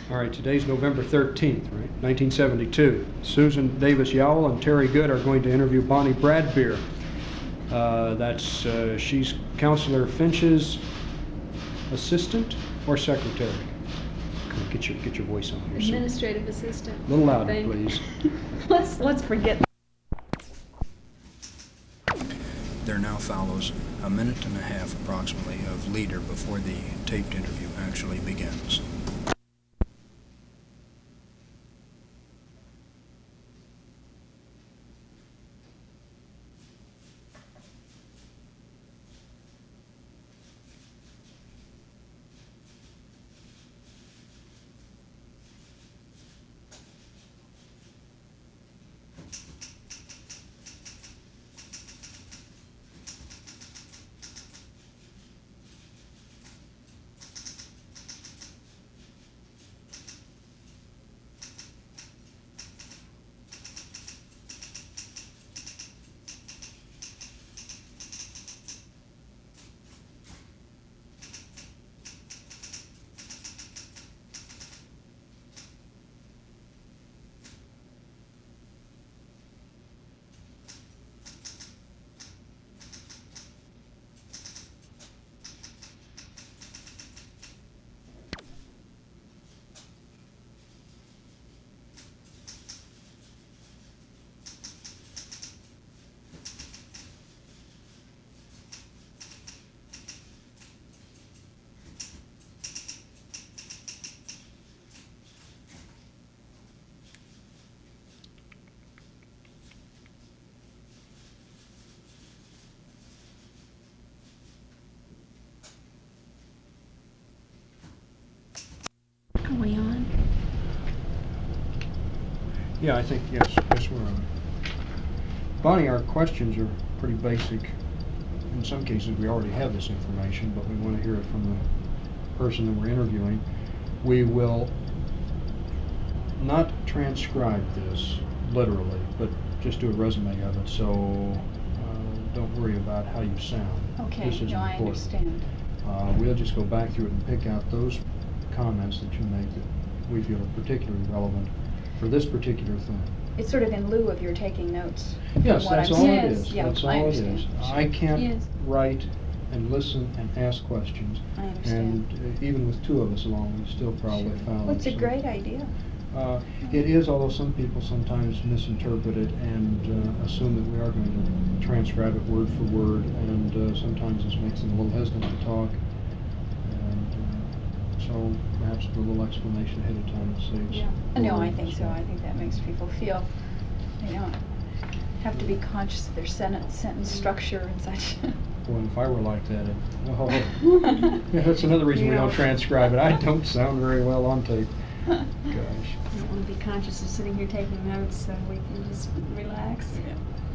All right, today's November 13th, right? 1972. Susan Davis Yowell and Terry Good are going to interview Bonnie Bradbeer. She's Counselor Finch's assistant or secretary? Come on, get your voice on here. Administrative assistant. A little louder, please. Let's forget. There now follows a minute and a half approximately of leader before the taped interview actually begins. Are we on? Yeah, I think, yes, we're on. Bonnie, our questions are pretty basic. In some cases, we already have this information, but we want to hear it from the person that we're interviewing. We will not transcribe this literally, but just do a resume of it, so don't worry about how you sound. Okay, This is I important. understand. We'll just go back through it and pick out those comments that you make that we feel are particularly relevant for this particular thing. It's sort of in lieu of your taking notes. Yes, from what that's I'm all saying. it is. Yeah, That's I all it understand. is. I can't Yes. write and listen and ask questions. I understand. And even with two of us along, we still probably found. Well, it's a some- great idea. It is, although some people sometimes misinterpret it and assume that we are going to transcribe it word for word, and sometimes this makes them a little hesitant to talk. And so perhaps with a little explanation ahead of time saves. Yeah. No, I words. think so. I think that makes people feel they don't have to be conscious of their sentence structure and such. Boy, if I were like that, yeah, that's another reason we don't transcribe it. I don't sound very well on tape. Gosh. I don't want to be conscious of sitting here taking notes, so we can just relax. Yeah.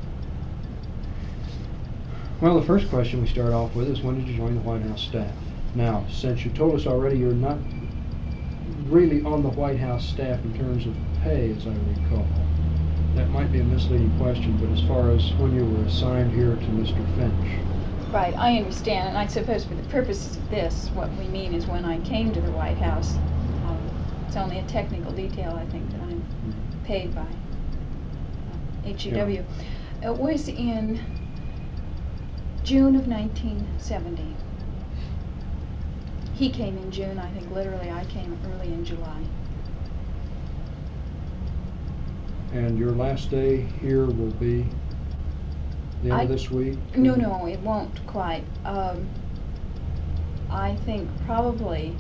Well, the first question we start off with is, when did you join the White House staff? Now, since you told us already you're not really on the White House staff in terms of pay, as I recall, that might be a misleading question, but as far as when you were assigned here to Mr. Finch. Right, I understand, and I suppose for the purposes of this, what we mean is when I came to the White House. It's only a technical detail, I think, that I'm paid by HEW. Yeah. It was in June of 1970. He came in June, I think literally I came early in July. And your last day here will be the end of this week? No, it won't quite. I think probably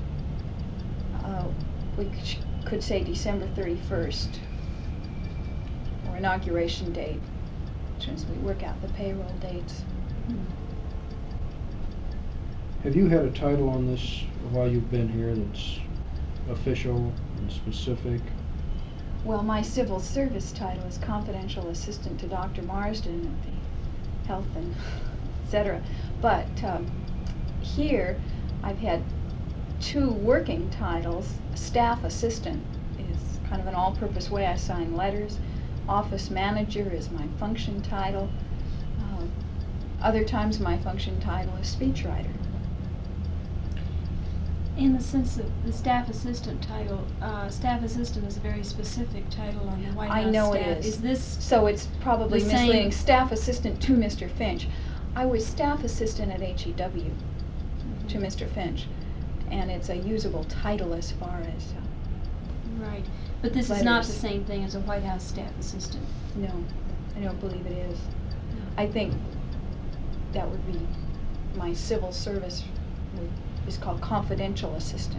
we could say December 31st, or inauguration date, since we work out the payroll dates. Have you had a title on this while you've been here that's official and specific? Well, my civil service title is confidential assistant to Dr. Marsden at the Health and et cetera. But here I've had two working titles. Staff assistant is kind of an all-purpose way I sign letters. Office manager is my function title. Other times my function title is speechwriter. In the sense that the staff assistant title, staff assistant is a very specific title on the White House I know staff. it is. Is this So it's probably the same- misleading. Staff assistant to Mr. Finch. I was staff assistant at HEW to Mr. Finch, and it's a usable title as far as, right? But this is not the letters. same thing as a White House staff assistant. no, I don't believe it is. No. I think that would be, my civil service is called confidential assistant.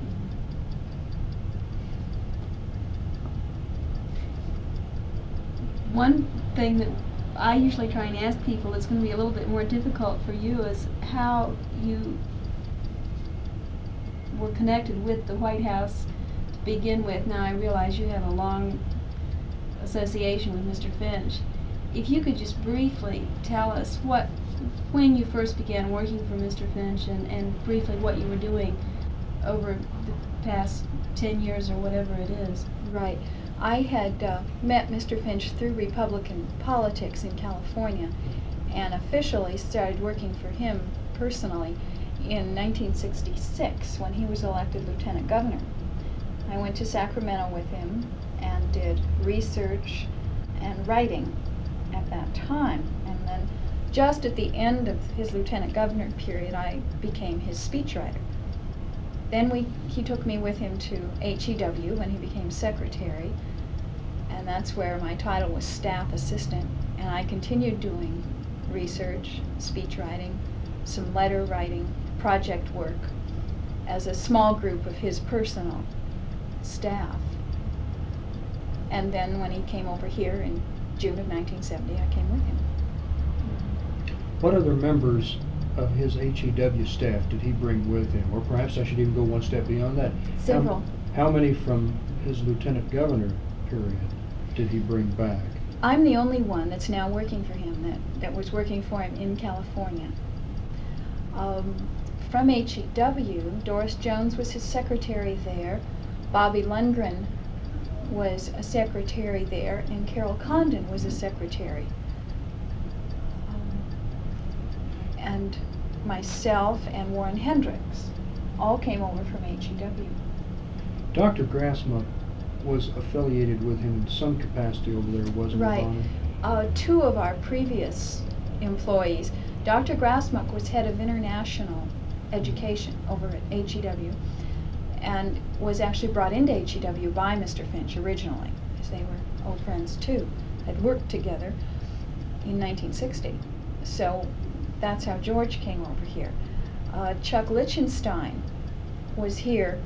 One thing that I usually try and ask people that's going to be a little bit more difficult for you is how you were connected with the White House to begin with. Now I realize you have a long association with Mr. Finch. If you could just briefly tell us when you first began working for Mr. Finch and briefly what you were doing over the past 10 years or whatever it is. Right. I had met Mr. Finch through Republican politics in California and officially started working for him personally in 1966 when he was elected lieutenant governor. I went to Sacramento with him and did research and writing at that time. And then just at the end of his lieutenant governor period, I became his speechwriter. Then he took me with him to HEW when he became secretary, and that's where my title was staff assistant, and I continued doing research, speech writing, some letter writing, project work as a small group of his personal staff. And then when he came over here in June of 1970, I came with him. What other members of his HEW staff did he bring with him? Or perhaps I should even go one step beyond that. Several. How many from his lieutenant governor period did he bring back? I'm the only one that's now working for him, that was working for him in California. From HEW, Doris Jones was his secretary there, Bobby Lundgren was a secretary there, and Carol Condon was a secretary. And myself and Warren Hendricks all came over from HEW. Dr. Grassmuck was affiliated with him in some capacity over there, wasn't he, Right. Bonnie? Two of our previous employees, Dr. Grassmuck was head of international education over at HEW and was actually brought into HEW by Mr. Finch originally, because they were old friends too, had worked together in 1960. So that's how George came over here. Chuck Lichtenstein was here.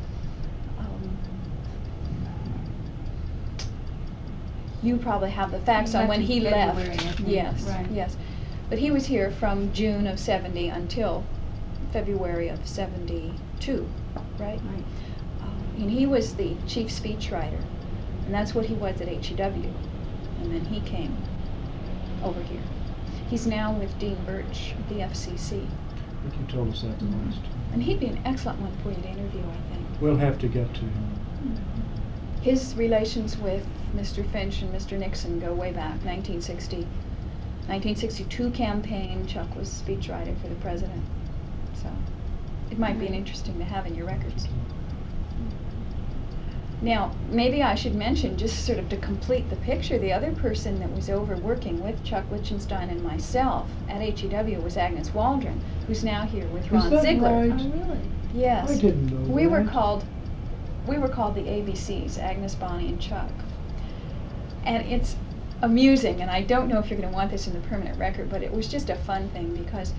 You probably have the facts on when he left. February, I think. Yes, Right. yes. But he was here from June of 70 until February of 72, right? Right. And he was the chief speechwriter, and that's what he was at HEW. And then he came over here. He's now with Dean Birch at the FCC. I think you told us that the last time. And he'd be an excellent one for you to interview, I think. We'll have to get to him. His relations with Mr. Finch and Mr. Nixon go way back, 1960. 1962 campaign, Chuck was speechwriter for the president. So it might be an interesting to have in your records. Now, maybe I should mention, just sort of to complete the picture, the other person that was over working with Chuck Lichtenstein and myself at HEW was Agnes Waldron, who's now here with Ron that Ziegler. right? Oh, really? Yes. I didn't know We were that. called the ABCs, Agnes, Bonnie, and Chuck. And it's amusing, and I don't know if you're going to want this in the permanent record, but it was just a fun thing because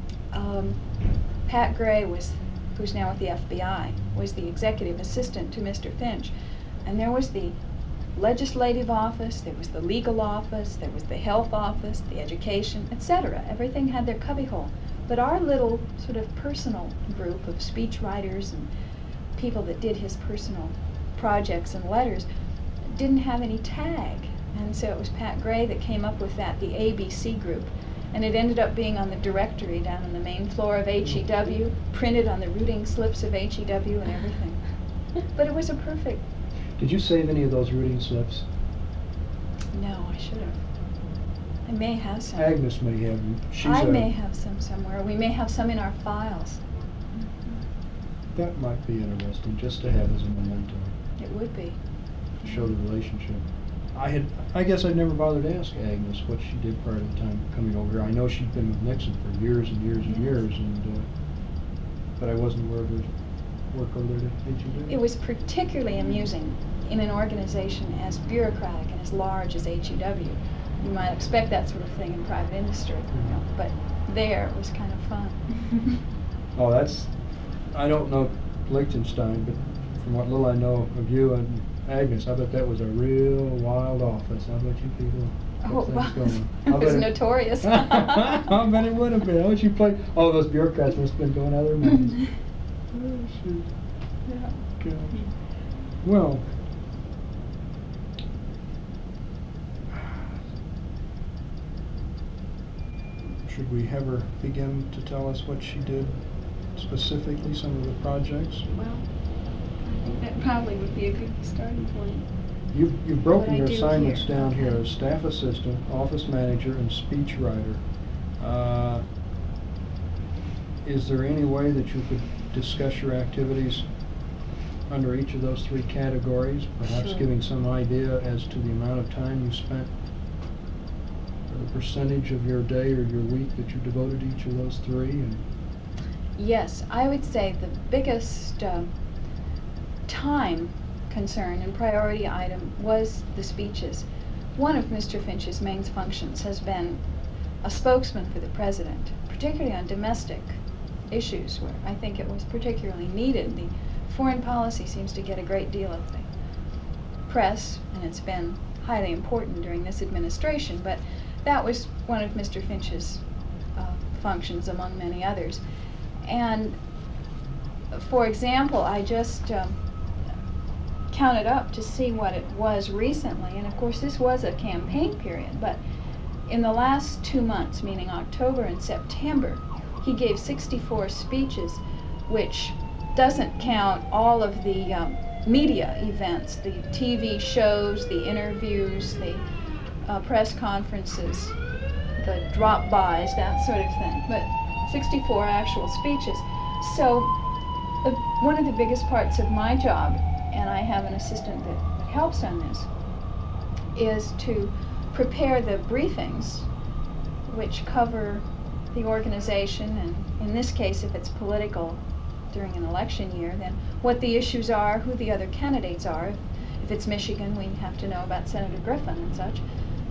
Pat Gray who's now at the FBI, was the executive assistant to Mr. Finch. And there was the legislative office, there was the legal office, there was the health office, the education, etc. Everything had their cubbyhole. But our little sort of personal group of speech writers and people that did his personal projects and letters didn't have any tag. And so it was Pat Gray that came up with that, the ABC group. And it ended up being on the directory down on the main floor of HEW, printed on the routing slips of HEW and everything. But it was a perfect... Did you save any of those routing slips? No, I should have. I may have some. Agnes may have them. I may have some somewhere. We may have some in our files. That might be interesting, just to have as a memento, It would be. to show the relationship. I guess I'd never bothered to ask Agnes what she did prior to the time coming over here. I know she'd been with Nixon for years and years and Yes. years, and but I wasn't aware of her work over there at HEW. It was particularly amusing in an organization as bureaucratic and as large as HEW. You might expect that sort of thing in private industry, you know, but there it was kind of fun. Oh, I don't know Liechtenstein, but from what little I know of you and Agnes, I bet that was a real wild office. How about you people? Oh, Kept well, things going. it I was bet notorious. I bet it would have been. How much you play? Oh, those bureaucrats must have been going out of their minds. Oh, shoot. Yeah. Gosh. Well, should we have her begin to tell us what she did specifically, some of the projects? Well, I think that probably would be a good starting point. You've broken What I your do assignments here, down here okay. as staff assistant, office manager, and speech writer. Is there any way that you could discuss your activities under each of those three categories? Perhaps Sure. giving some idea as to the amount of time you spent, or the percentage of your day or your week that you devoted to each of those three? And Yes, I would say the biggest time concern and priority item was the speeches. One of Mr. Finch's main functions has been a spokesman for the president, particularly on domestic issues where I think it was particularly needed. The foreign policy seems to get a great deal of the press, and it's been highly important during this administration, but that was one of Mr. Finch's functions among many others. And for example, I just counted up to see what it was recently, and of course this was a campaign period, but in the last 2 months, meaning October and September, he gave 64 speeches, which doesn't count all of the media events, the TV shows, the interviews, the press conferences, the drop-bys, that sort of thing, but 64 actual speeches. So one of the biggest parts of my job, and I have an assistant that helps on this, is to prepare the briefings which cover the organization, and in this case, if it's political during an election year, then what the issues are, who the other candidates are. If it's Michigan, we have to know about Senator Griffin and such.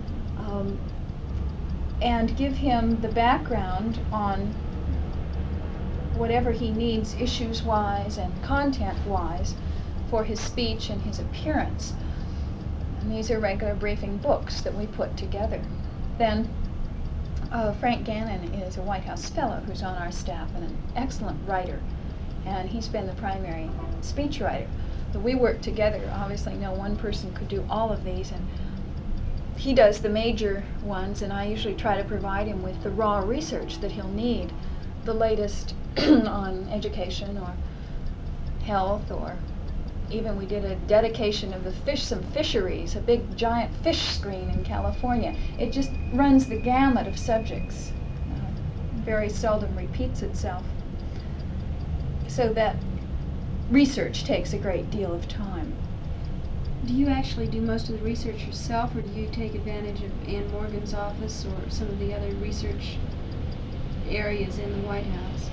And give him the background on whatever he needs issues-wise and content-wise for his speech and his appearance. And these are regular briefing books that we put together. Then Frank Gannon is a White House fellow who's on our staff and an excellent writer, and he's been the primary speech writer. But we work together. Obviously, no one person could do all of these, and he does the major ones, and I usually try to provide him with the raw research that he'll need, the latest on education or health, or even we did a dedication of some fisheries, a big giant fish screen in California. It just runs the gamut of subjects, very seldom repeats itself. So that research takes a great deal of time. Do you actually do most of the research yourself, or do you take advantage of Ann Morgan's office or some of the other research areas in the White House?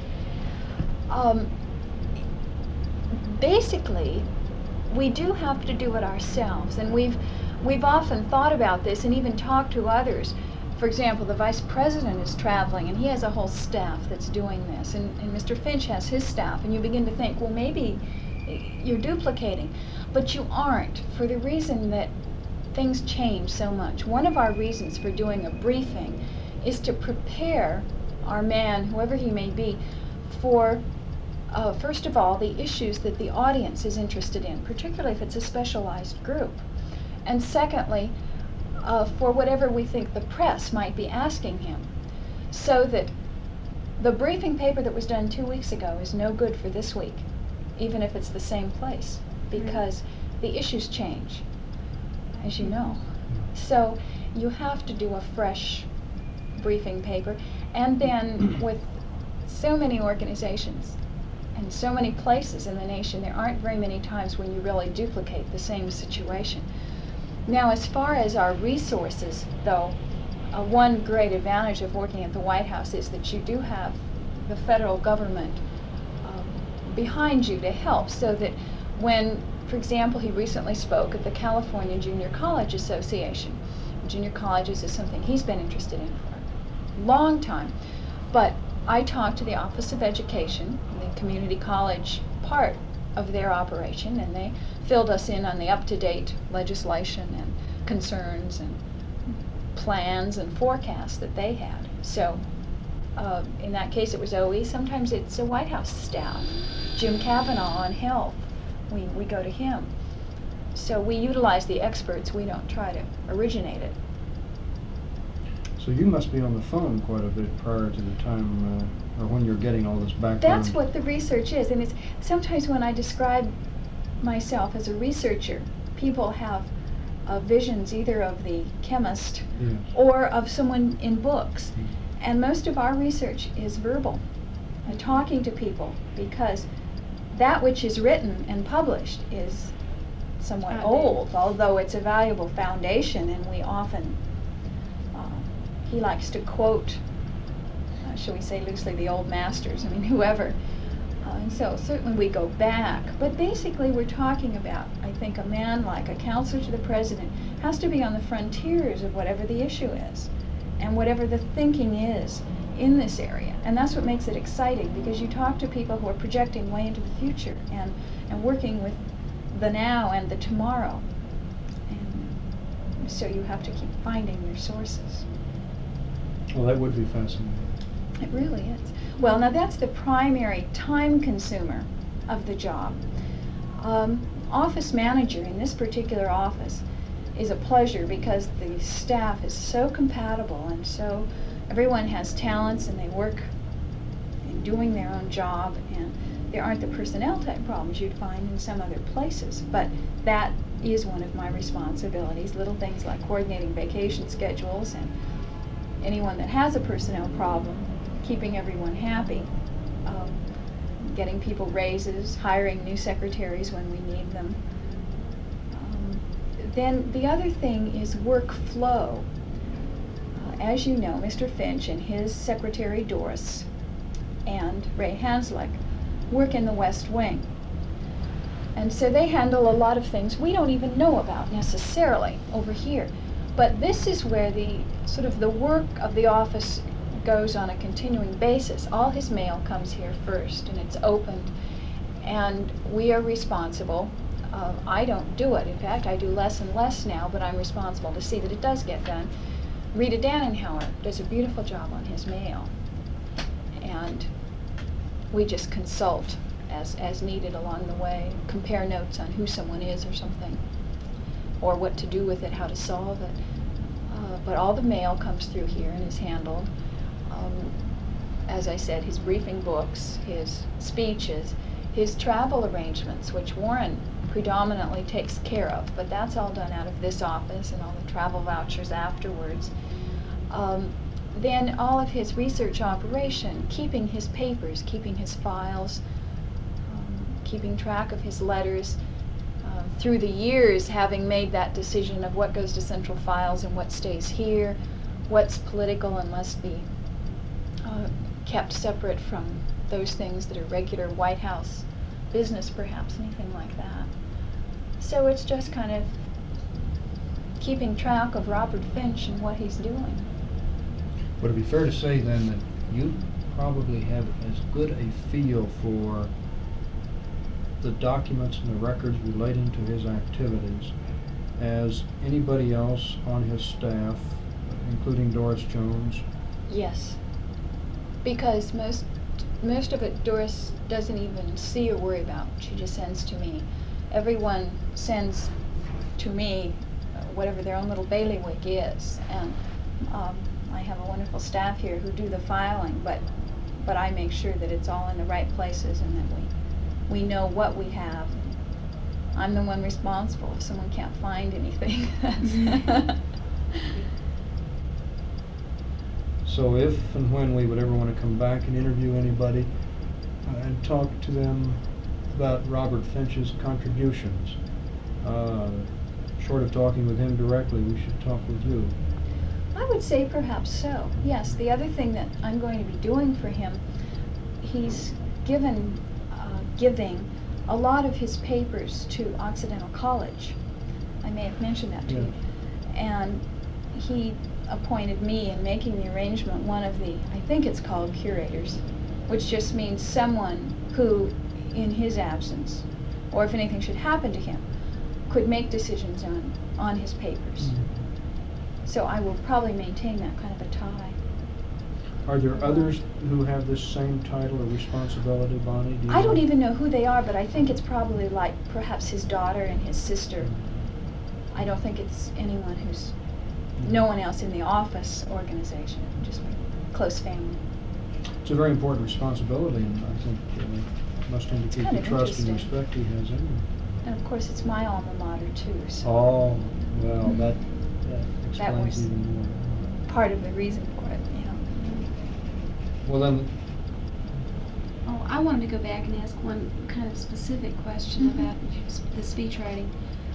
Basically, we do have to do it ourselves, and we've often thought about this and even talked to others. For example, the Vice President is traveling, and he has a whole staff that's doing this, and Mr. Finch has his staff, and you begin to think, well, maybe you're duplicating, but you aren't, for the reason that things change so much. One of our reasons for doing a briefing is to prepare our man, whoever he may be, for first of all, the issues that the audience is interested in, particularly if it's a specialized group. And secondly, for whatever we think the press might be asking him. So that the briefing paper that was done 2 weeks ago is no good for this week, even if it's the same place, because the issues change, as you know. So you have to do a fresh briefing paper. And then with so many organizations, in so many places in the nation, there aren't very many times when you really duplicate the same situation. Now, as far as our resources, though, one great advantage of working at the White House is that you do have the federal government behind you to help, so that when, for example, he recently spoke at the California Junior College Association. Junior colleges is something he's been interested in for a long time. But I talked to the Office of Education, the community college part of their operation, and they filled us in on the up-to-date legislation and concerns and plans and forecasts that they had. So in that case it was OE. Sometimes it's a White House staff. Jim Kavanaugh on health, we go to him. So we utilize the experts, we don't try to originate it. So you must be on the phone quite a bit prior to the time, or when you're getting all this background. That's what the research is, and it's sometimes when I describe myself as a researcher, people have visions either of the chemist or of someone in books. And most of our research is verbal, and talking to people, because that which is written and published is somewhat old, although it's a valuable foundation, and we often, he likes to quote, shall we say loosely, the old masters, I mean whoever. And so certainly we go back, but basically we're talking about, I think, a man like a counselor to the president has to be on the frontiers of whatever the issue is and whatever the thinking is in this area. And that's what makes it exciting, because you talk to people who are projecting way into the future and working with the now and the tomorrow. And so you have to keep finding your sources. Well, that would be fascinating. It really is. Well, now that's the primary time consumer of the job. Office manager in this particular office is a pleasure, because the staff is so compatible, and so everyone has talents and they work in doing their own job, and there aren't the personnel type problems you'd find in some other places. But that is one of my responsibilities, little things like coordinating vacation schedules, and anyone that has a personnel problem, keeping everyone happy, getting people raises, hiring new secretaries when we need them. Then the other thing is workflow. As you know, Mr. Finch and his secretary Doris and Ray Hanslick work in the West Wing. And so they handle a lot of things we don't even know about necessarily over here. But this is where the sort of the work of the office goes on a continuing basis. All his mail comes here first, and it's opened, and we are responsible. I don't do it. In fact, I do less and less now, but I'm responsible to see that it does get done. Rita Dannenhauer does a beautiful job on his mail, and we just consult as needed along the way, compare notes on who someone is or something, or what to do with it, how to solve it. But all the mail comes through here and is handled. As I said, his briefing books, his speeches, his travel arrangements, which Warren predominantly takes care of, but that's all done out of this office, and all the travel vouchers afterwards. Then all of his research operation, keeping his papers, keeping his files, keeping track of his letters, through the years having made that decision of what goes to central files and what stays here, what's political and must be kept separate from those things that are regular White House business, perhaps, anything like that. So it's just kind of keeping track of Robert Finch and what he's doing. Would it be fair to say then that you probably have as good a feel for the documents and the records relating to his activities as anybody else on his staff, including Doris Jones? Yes, because most of it Doris doesn't even see or worry about. She just sends to me. Everyone sends to me whatever their own little bailiwick is, and I have a wonderful staff here who do the filing, but I make sure that it's all in the right places and that we know what we have. I'm the one responsible if someone can't find anything. So if and when we would ever want to come back and interview anybody, and talk to them about Robert Finch's contributions. Short of talking with him directly, we should talk with you. I would say perhaps so, yes. The other thing that I'm going to be doing for him, he's giving a lot of his papers to Occidental College. I may have mentioned that to you. And he appointed me in making the arrangement one of the, I think it's called curators, which just means someone who, in his absence, or if anything should happen to him, could make decisions on his papers. So I will probably maintain that kind of a tie. Are there others who have this same title or responsibility, Bonnie? I don't even know who they are, but I think it's probably like perhaps his daughter and his sister. I don't think it's anyone who's, no one else in the office organization, just my close family. It's a very important responsibility, and I think must indicate the trust and respect he has in you. And of course, it's my alma mater too. So oh, well, that explains even more. Part of the reason for it, yeah. Well then. Oh, I wanted to go back and ask one kind of specific question about the speechwriting.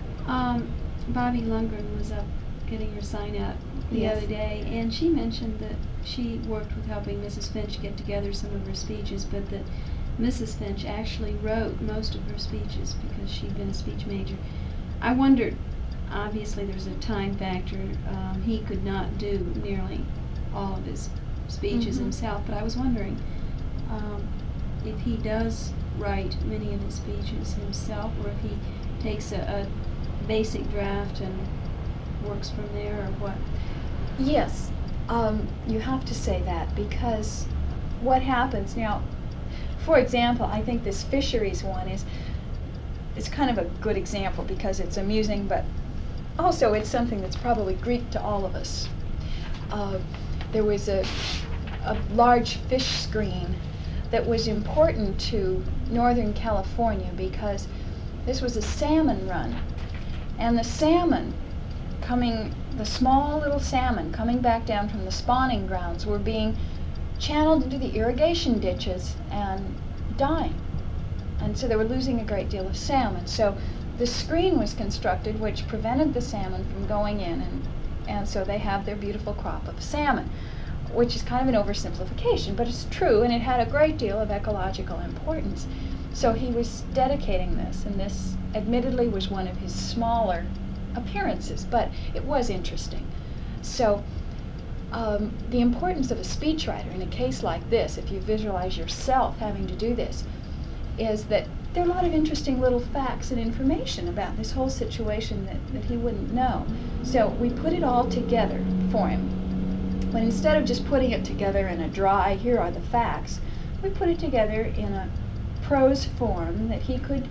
Bobby Lundgren was up getting her sign out the other day, and she mentioned that she worked with helping Mrs. Finch get together some of her speeches, but that Mrs. Finch actually wrote most of her speeches because she'd been a speech major. I wondered, obviously there's a time factor, he could not do nearly all of his speeches himself, but I was wondering if he does write many of his speeches himself, or if he takes a basic draft and works from there, or what? Yes, you have to say that, because what happens now, for example, I think this fisheries one is kind of a good example because it's amusing, but also it's something that's probably Greek to all of us. There was a large fish screen that was important to Northern California because this was a salmon run, and the salmon the small little salmon coming back down from the spawning grounds were being channeled into the irrigation ditches and dying. And so they were losing a great deal of salmon. So the screen was constructed which prevented the salmon from going in, and so they have their beautiful crop of salmon, which is kind of an oversimplification, but it's true, and it had a great deal of ecological importance. So he was dedicating this, and this admittedly was one of his smaller appearances, but it was interesting. So the importance of a speechwriter in a case like this, if you visualize yourself having to do this, is that there are a lot of interesting little facts and information about this whole situation that he wouldn't know. So we put it all together for him. But instead of just putting it together in a dry, here are the facts, we put it together in a prose form that he could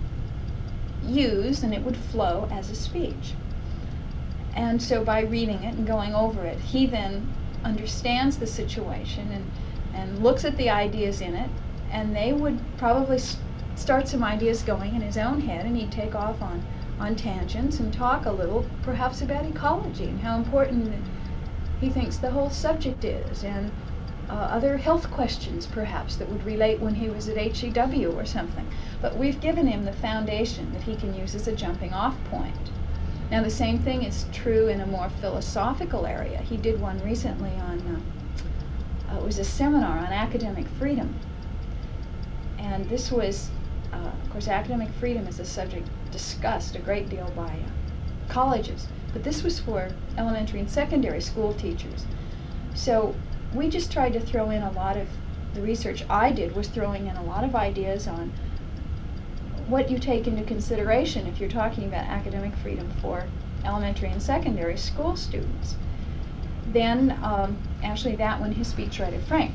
use, and it would flow as a speech. And so by reading it and going over it, he then understands the situation and looks at the ideas in it, and they would probably start some ideas going in his own head, and he'd take off on tangents and talk a little perhaps about ecology and how important he thinks the whole subject is, and other health questions perhaps that would relate when he was at HEW or something. But we've given him the foundation that he can use as a jumping off point. Now the same thing is true in a more philosophical area. He did one recently on, it was a seminar on academic freedom. And this was, of course, academic freedom is a subject discussed a great deal by colleges, but this was for elementary and secondary school teachers. So we just tried to throw in a lot of, the research I did was throwing in a lot of ideas on what you take into consideration if you're talking about academic freedom for elementary and secondary school students. Then, actually that one, his speechwriter Frank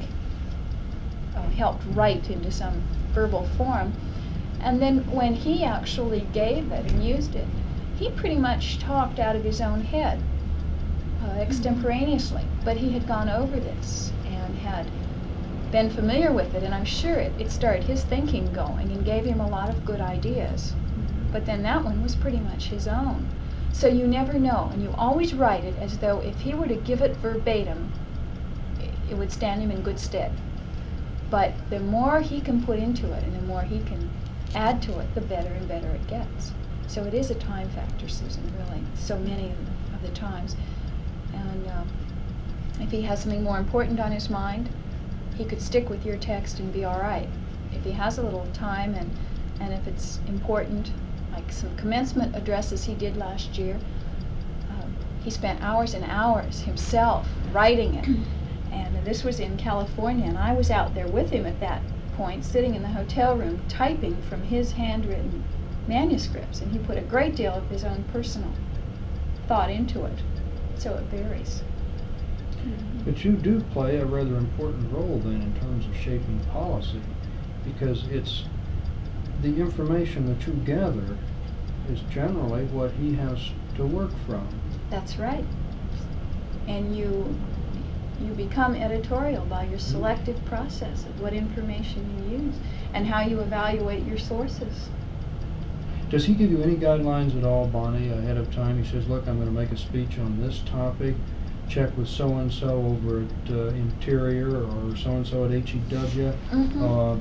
helped write into some verbal form. And then when he actually gave it and used it, he pretty much talked out of his own head, extemporaneously. But he had gone over this and had been familiar with it, and I'm sure it started his thinking going and gave him a lot of good ideas. But then that one was pretty much his own. So you never know, and you always write it as though if he were to give it verbatim, it would stand him in good stead. But the more he can put into it and the more he can add to it, the better and better it gets. So it is a time factor, Susan, really, so many of the times. And if he has something more important on his mind, he could stick with your text and be all right. If he has a little time and if it's important, like some commencement addresses he did last year, he spent hours and hours himself writing it. And this was in California, and I was out there with him at that point, sitting in the hotel room, typing from his handwritten manuscripts, and he put a great deal of his own personal thought into it. So it varies. But you do play a rather important role then in terms of shaping policy, because it's the information that you gather is generally what he has to work from. That's right. And you become editorial by your selective process of what information you use and how you evaluate your sources. Does he give you any guidelines at all, Bonnie, ahead of time? He says, look, I'm going to make a speech on this topic. Check with so-and-so over at Interior or so-and-so at HEW. Mm-hmm.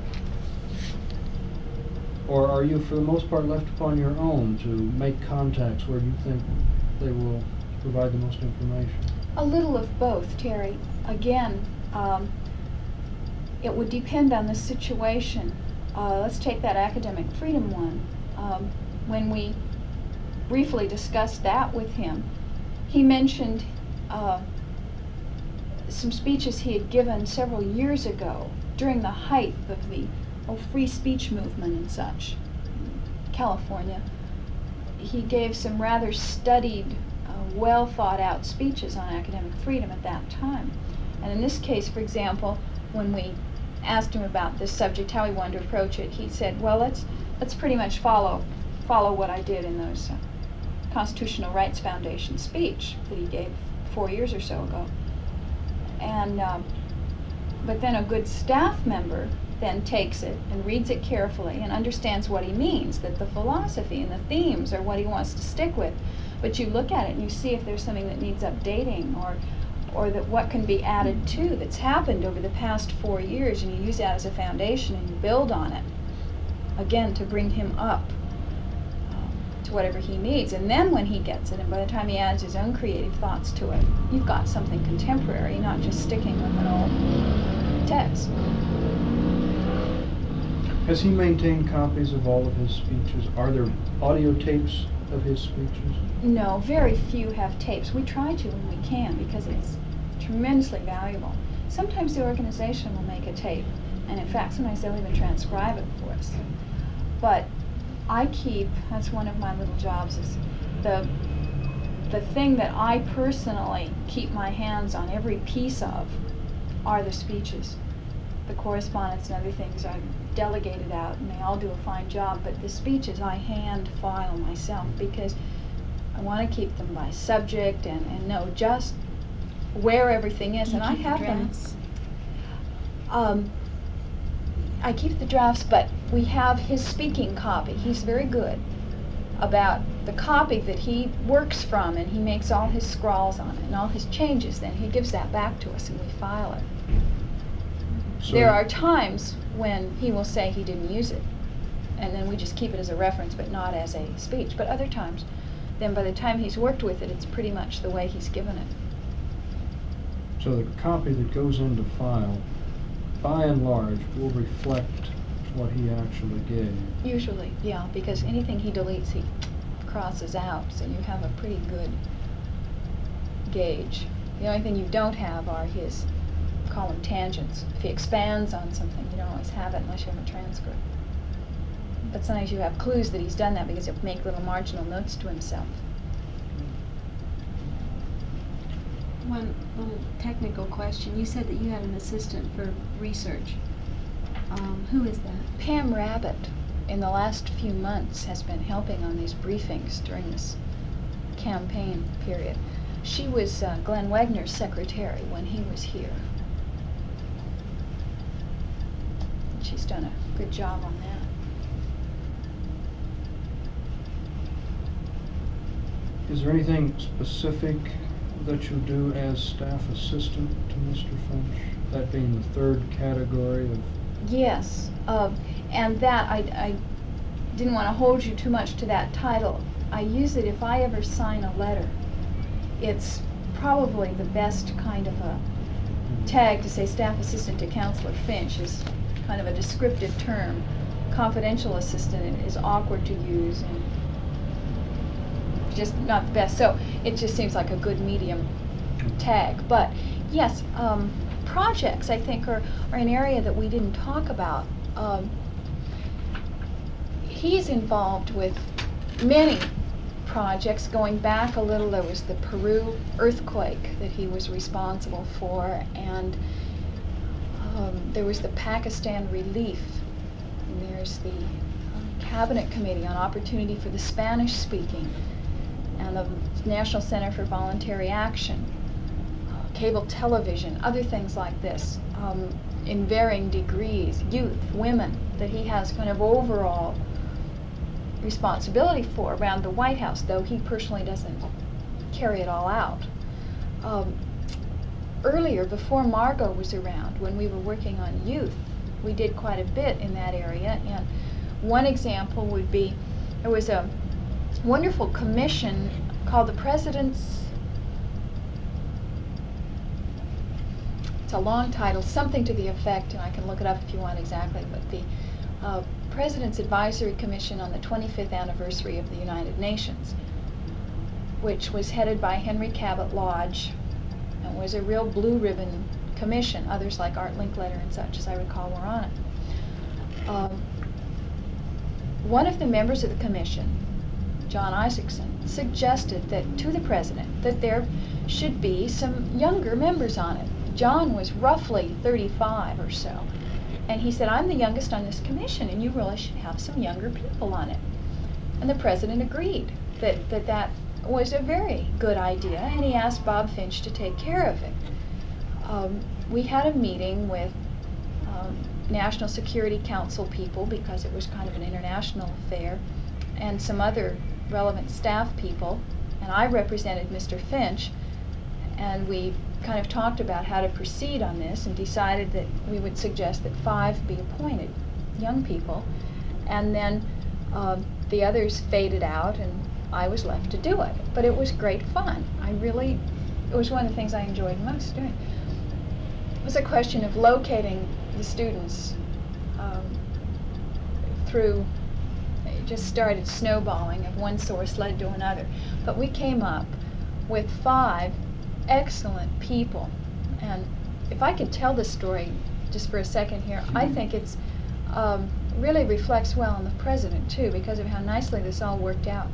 Or are you, for the most part, left upon your own to make contacts where you think they will provide the most information? A little of both, Terry. Again, it would depend on the situation. Let's take that academic freedom one. When we briefly discussed that with him, he mentioned some speeches he had given several years ago during the height of the free speech movement and such. California. He gave some rather studied, well thought out speeches on academic freedom at that time. And in this case, for example, when we asked him about this subject, how he wanted to approach it, he said, well, let's pretty much follow what I did in those Constitutional Rights Foundation speech that he gave 4 years or so ago. And but then a good staff member then takes it and reads it carefully and understands what he means, that the philosophy and the themes are what he wants to stick with. But you look at it and you see if there's something that needs updating or that what can be added to that's happened over the past 4 years, and you use that as a foundation and you build on it, again, to bring him up to whatever he needs. And then when he gets it, and by the time he adds his own creative thoughts to it, you've got something contemporary, not just sticking with an old text. Has he maintained copies of all of his speeches? Are there audio tapes of his speeches? No, very few have tapes. We try to when we can because it's tremendously valuable. Sometimes the organization will make a tape, and in fact sometimes they'll even transcribe it for us. But I keep, that's one of my little jobs, is the thing that I personally keep my hands on every piece of are the speeches. The correspondence and other things I've delegated out, and they all do a fine job, but the speeches I hand file myself because I want to keep them by subject and know just where everything is. You and I keep have the drafts? them. I keep the drafts, but we have his speaking copy. He's very good about the copy that he works from, and he makes all his scrawls on it and all his changes. Then he gives that back to us and we file it. So There are times when he will say he didn't use it, and then we just keep it as a reference but not as a speech. But other times, then by the time he's worked with it, it's pretty much the way he's given it. So the copy that goes into file, by and large, will reflect what he actually gave. Usually, yeah, because anything he deletes, he crosses out, so you have a pretty good gauge. The only thing you don't have are his, call them tangents. If he expands on something, you don't always have it unless you have a transcript. But sometimes you have clues that he's done that because he'll make little marginal notes to himself. One little technical question. You said that you had an assistant for research. Who is that? Pam Rabbit, in the last few months, has been helping on these briefings during this campaign period. She was Glenn Wagner's secretary when he was here. She's done a good job on that. Is there anything specific that you do as staff assistant to Mr. Finch? That being the third category of Yes, and that I didn't want to hold you too much to that title. I use it if I ever sign a letter. It's probably the best kind of a tag to say Staff Assistant to Counselor Finch is kind of a descriptive term. Confidential assistant is awkward to use and just not the best. So it just seems like a good medium tag. But yes, projects I think are an area that we didn't talk about. He's involved with many projects. Going back a little, there was the Peru earthquake that he was responsible for, and there was the Pakistan relief, and there's the Cabinet Committee on Opportunity for the Spanish Speaking, and the National Center for Voluntary Action, cable television, other things like this, in varying degrees, youth, women, that he has kind of overall responsibility for around the White House, though he personally doesn't carry it all out. Earlier, before Margot was around, when we were working on youth, we did quite a bit in that area, and one example would be, there was a wonderful commission called the President's, it's a long title, something to the effect, and I can look it up if you want exactly, but the President's Advisory Commission on the 25th anniversary of the United Nations, which was headed by Henry Cabot Lodge, and was a real blue ribbon commission. Others like Art Linkletter and such, as I recall, were on it. One of the members of the commission, John Isaacson, suggested that to the President that there should be some younger members on it. John was roughly 35 or so. And he said, I'm the youngest on this commission, and you really should have some younger people on it. And the President agreed that was a very good idea, and he asked Bob Finch to take care of it. We had a meeting with National Security Council people, because it was kind of an international affair, and some other relevant staff people, and I represented Mr. Finch, and we kind of talked about how to proceed on this and decided that we would suggest that 5 be appointed, young people, and then the others faded out and I was left to do it. But it was great fun. It was one of the things I enjoyed most doing. It was a question of locating the students through, it just started snowballing, of one source led to another. But we came up with 5 excellent people, and if I could tell this story just for a second here, I think it's really reflects well on the President too, because of how nicely this all worked out.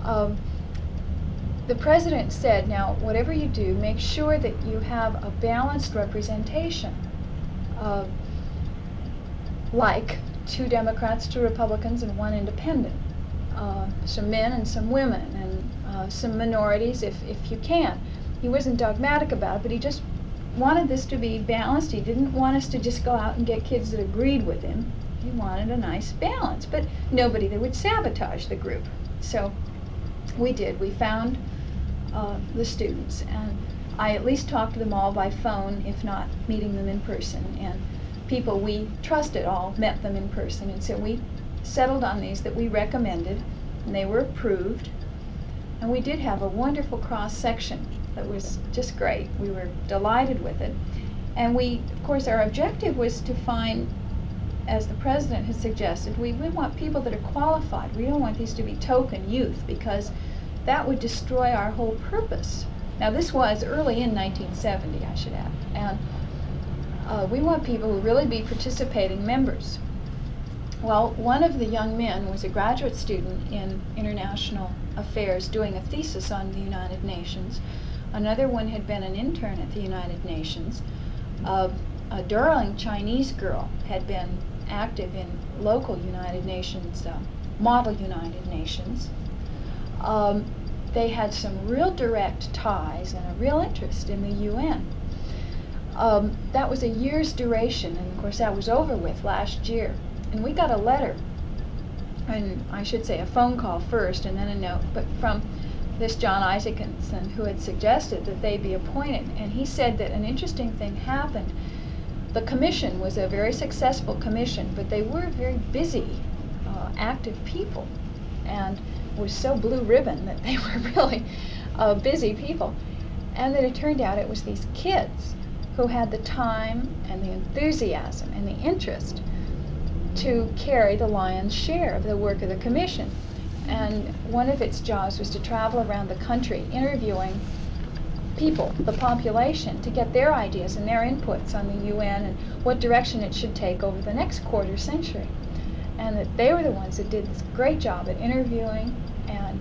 The President said, now whatever you do, make sure that you have a balanced representation, like 2 Democrats, 2 Republicans, and 1 independent, some men and some women, and some minorities if you can. He wasn't dogmatic about it, but he just wanted this to be balanced. He didn't want us to just go out and get kids that agreed with him. He wanted a nice balance, but nobody that would sabotage the group. So we did. We found the students, and I at least talked to them all by phone, if not meeting them in person. And people we trusted all met them in person. And so we settled on these that we recommended, and they were approved. And we did have a wonderful cross-section that was just great. We were delighted with it. And we, of course, our objective was to find, as the President has suggested, we want people that are qualified. We don't want these to be token youth, because that would destroy our whole purpose. Now, this was early in 1970, I should add. And we want people who really be participating members. Well, one of the young men was a graduate student in international affairs doing a thesis on the United Nations. Another one had been an intern at the United Nations. A darling Chinese girl had been active in local United Nations, model United Nations. They had some real direct ties and a real interest in the UN. That was a year's duration, and of course that was over with last year. And we got a letter, and I should say a phone call first and then a note, but from this John Isaacson, who had suggested that they be appointed. And he said that an interesting thing happened. The commission was a very successful commission, but they were very busy, active people, and was so blue ribbon that they were really busy people. And that it turned out it was these kids who had the time and the enthusiasm and the interest to carry the lion's share of the work of the commission. And one of its jobs was to travel around the country interviewing people, the population, to get their ideas and their inputs on the UN and what direction it should take over the next quarter century. And that they were the ones that did this great job at interviewing, and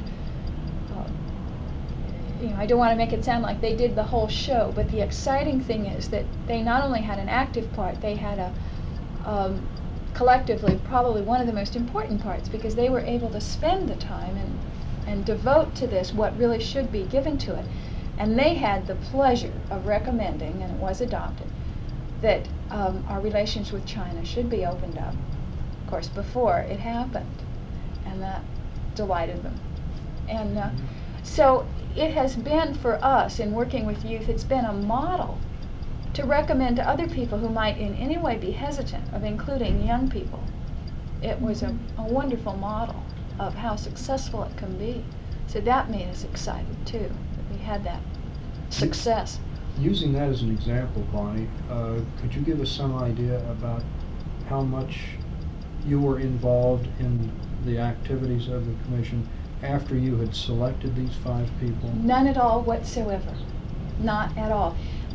I don't want to make it sound like they did the whole show, but the exciting thing is that they not only had an active part, they had a collectively probably one of the most important parts, because they were able to spend the time and devote to this what really should be given to it. And they had the pleasure of recommending, and it was adopted, that our relations with China should be opened up, of course, before it happened, and that delighted them. And so it has been for us, in working with youth, it's been a model to recommend to other people who might in any way be hesitant of including young people. It was a wonderful model of how successful it can be. So that made us excited too, that we had that success. Using that as an example, Bonnie, could you give us some idea about how much you were involved in the activities of the commission after you had selected these 5 people? None at all whatsoever. Not at all.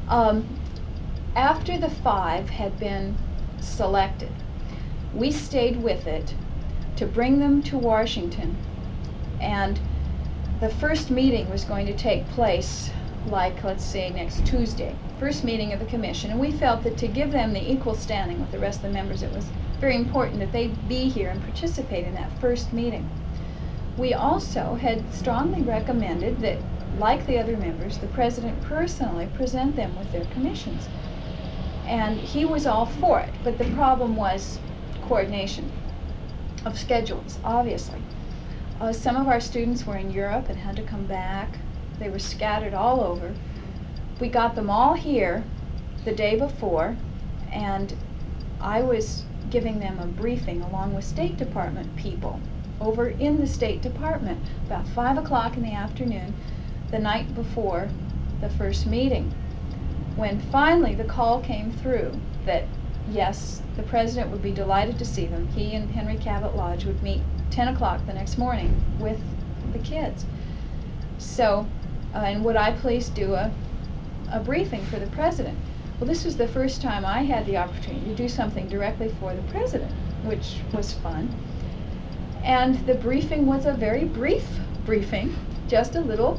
After the 5 had been selected, we stayed with it to bring them to Washington, and the first meeting was going to take place, like, let's say, next Tuesday, first meeting of the commission, and we felt that to give them the equal standing with the rest of the members, it was very important that they be here and participate in that first meeting. We also had strongly recommended that, like the other members, the president personally present them with their commissions. And he was all for it, but the problem was coordination of schedules, obviously. Some of our students were in Europe and had to come back. They were scattered all over. We got them all here the day before, and I was giving them a briefing along with State Department people over in the State Department about 5 o'clock in the afternoon the night before the first meeting, when finally the call came through that yes, the president would be delighted to see them. He and Henry Cabot Lodge would meet 10 o'clock the next morning with the kids. So, and would I please do a briefing for the president? Well, this was the first time I had the opportunity to do something directly for the president, which was fun. And the briefing was a very brief briefing, just a little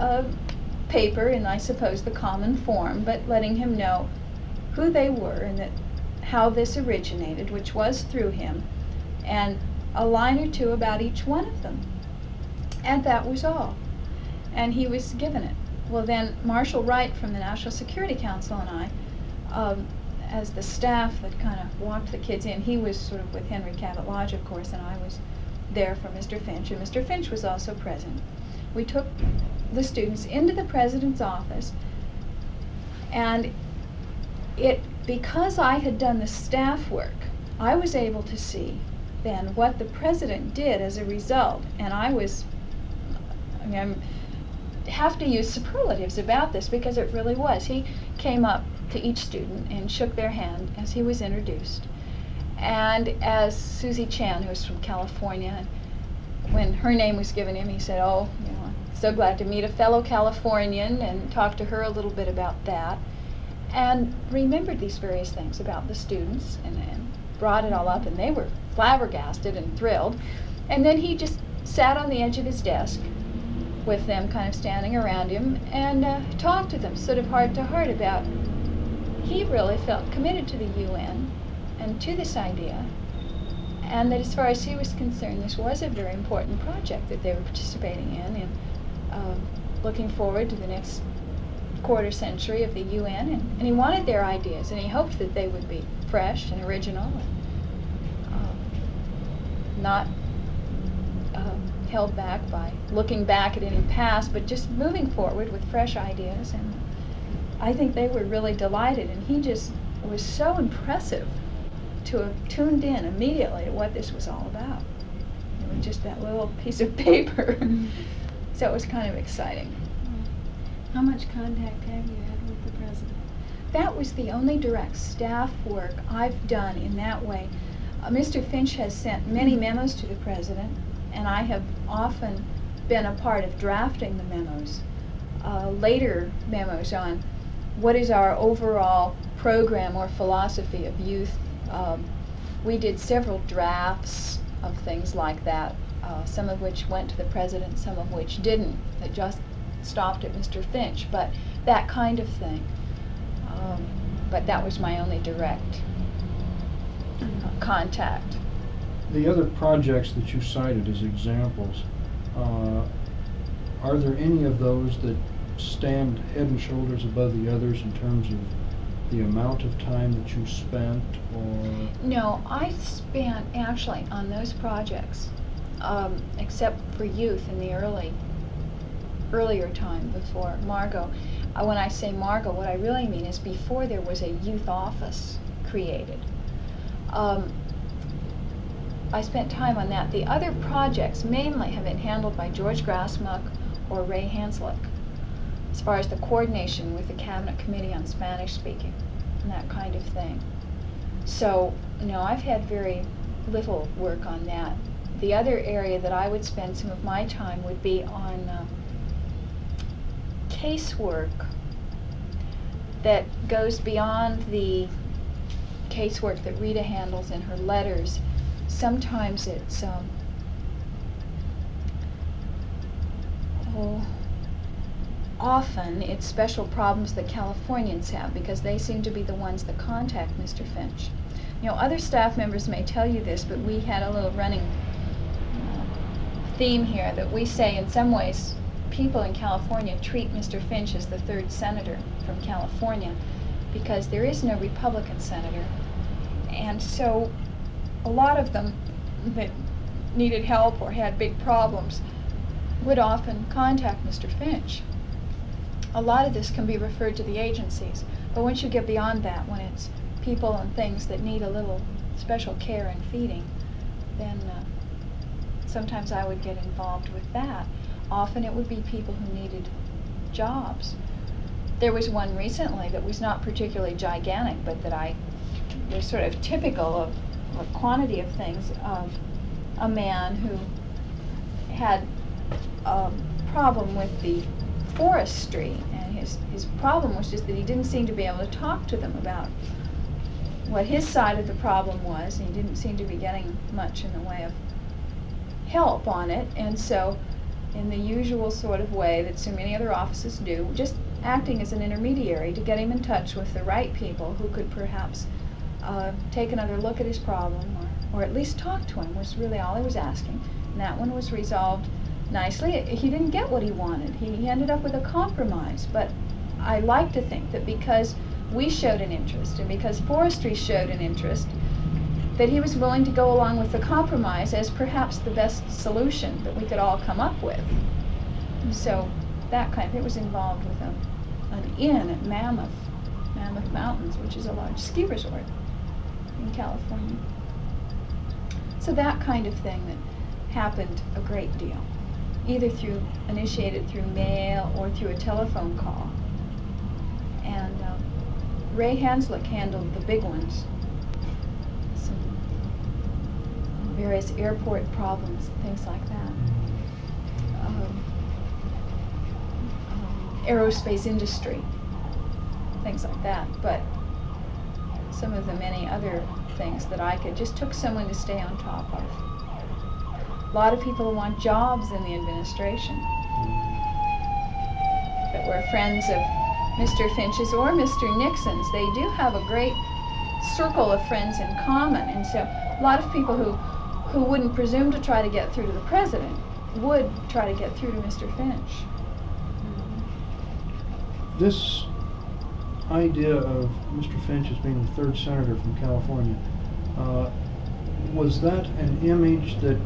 paper in, I suppose, the common form, but letting him know who they were and that how this originated, which was through him, and a line or two about each one of them. And that was all. And he was given it. Well, then Marshall Wright from the National Security Council and I, as the staff that kind of walked the kids in, he was sort of with Henry Cabot Lodge, of course, and I was there for Mr. Finch, and Mr. Finch was also present. We took the students into the president's office, and because I had done the staff work, I was able to see then what the president did as a result, and I have to use superlatives about this because it really was. He came up to each student and shook their hand as he was introduced. And as Susie Chan, who was from California, when her name was given him, he said, oh, so glad to meet a fellow Californian, and talked to her a little bit about that, and remembered these various things about the students, and brought it all up, and they were flabbergasted and thrilled. And then he just sat on the edge of his desk with them kind of standing around him and talked to them sort of heart to heart about he really felt committed to the UN and to this idea, and that as far as he was concerned, this was a very important project that they were participating in, and looking forward to the next quarter century of the UN, and he wanted their ideas, and he hoped that they would be fresh and original, and not held back by looking back at any past, but just moving forward with fresh ideas. And I think they were really delighted, and he just it was so impressive to have tuned in immediately to what this was all about. It was just that little piece of paper. So it was kind of exciting. How much contact have you had with the president? That was the only direct staff work I've done in that way. Mr. Finch has sent many memos to the president, and I have often been a part of drafting the memos. Later memos on what is our overall program or philosophy of youth. We did several drafts of things like that, some of which went to the president, some of which didn't, that just stopped at Mr. Finch, but that kind of thing. But that was my only direct contact. The other projects that you cited as examples, are there any of those that stand head and shoulders above the others in terms of the amount of time that you spent, or? No, I spent actually on those projects, except for youth in the earlier time before Margot. When I say Margot, what I really mean is before there was a youth office created. I spent time on that. The other projects mainly have been handled by George Grassmuck or Ray Hanslick, as far as the coordination with the Cabinet Committee on Spanish Speaking and that kind of thing. So, no, I've had very little work on that. The other area that I would spend some of my time would be on casework that goes beyond the casework that Rita handles in her letters. Sometimes it's often it's special problems that Californians have, because they seem to be the ones that contact Mr. Finch. You know, other staff members may tell you this, but we had a little running theme here that we say in some ways people in California treat Mr. Finch as the third senator from California, because there is no Republican senator. And so a lot of them that needed help or had big problems would often contact Mr. Finch. A lot of this can be referred to the agencies, but once you get beyond that, when it's people and things that need a little special care and feeding, then sometimes I would get involved with that. Often it would be people who needed jobs. There was one recently that was not particularly gigantic, but that was sort of typical of a quantity of things, of a man who had a problem with the forestry, and his problem was just that he didn't seem to be able to talk to them about what his side of the problem was, and he didn't seem to be getting much in the way of help on it. And so, in the usual sort of way that so many other offices do, just acting as an intermediary to get him in touch with the right people who could perhaps take another look at his problem, or at least talk to him, was really all he was asking. And that one was resolved nicely. He didn't get what he wanted. He ended up with a compromise. But I like to think that because we showed an interest, and because forestry showed an interest, that he was willing to go along with the compromise as perhaps the best solution that we could all come up with. And so that kind of, it was involved with an inn at Mammoth Mountains, which is a large ski resort in California. So that kind of thing that happened a great deal, either initiated through mail or through a telephone call. And Ray Hanslick handled the big ones, some various airport problems, things like that. Aerospace industry, things like that. But some of the many other things that I just took someone to stay on top of. A lot of people want jobs in the administration that were friends of Mr. Finch's or Mr. Nixon's. They do have a great circle of friends in common, and so a lot of people who wouldn't presume to try to get through to the president would try to get through to Mr. Finch. This idea of Mr. Finch as being the third senator from California, was that an image that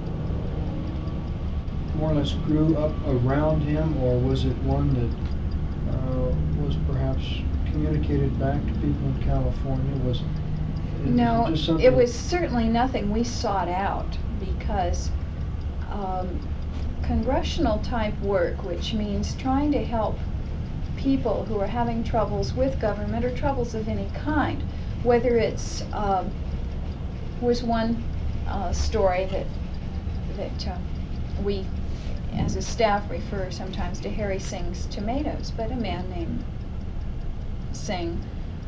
more or less grew up around him, or was it one that was perhaps communicated back to people in California? Was No, just something? it was certainly nothing we sought out, because congressional type work, which means trying to help people who are having troubles with government or troubles of any kind, whether it's was one story that we as a staff refer sometimes to Harry Singh's tomatoes, but a man named Singh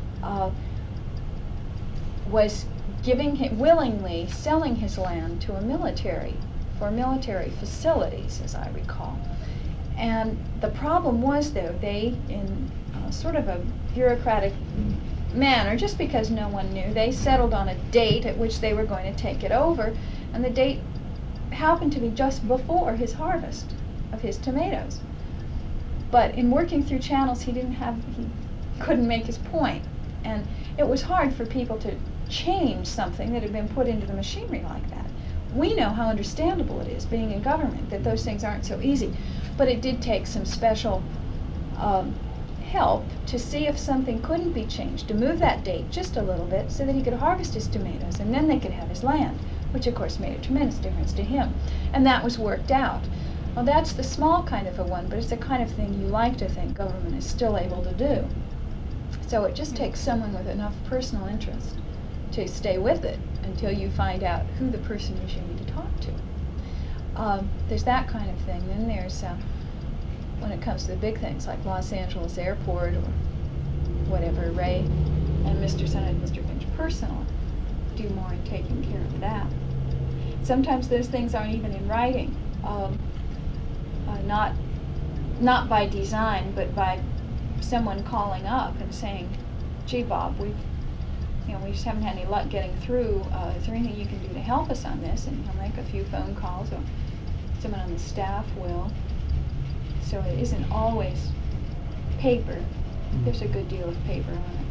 was willingly selling his land to a military, for military facilities, as I recall. And the problem was, though, they, in sort of a bureaucratic manner, just because no one knew, they settled on a date at which they were going to take it over, and the date happened to be just before his harvest of his tomatoes. But in working through channels, he couldn't make his point. And it was hard for people to change something that had been put into the machinery like that. We know how understandable it is, being in government, that those things aren't so easy. But it did take some special help to see if something couldn't be changed, to move that date just a little bit so that he could harvest his tomatoes, and then they could have his land, which of course made a tremendous difference to him. And that was worked out. Well, that's the small kind of a one, but it's the kind of thing you like to think government is still able to do. So it just takes someone with enough personal interest to stay with it until you find out who the person is you need to talk to. There's that kind of thing. Then there's, when it comes to the big things like Los Angeles Airport or whatever, Ray and Mr. Son and Mr. Finch personally do more in taking care of that. Sometimes those things aren't even in writing, not by design, but by someone calling up and saying, "Gee, Bob, we just haven't had any luck getting through. Is there anything you can do to help us on this?" And he'll make a few phone calls, or someone on the staff will. So it isn't always paper. There's a good deal of paper on it.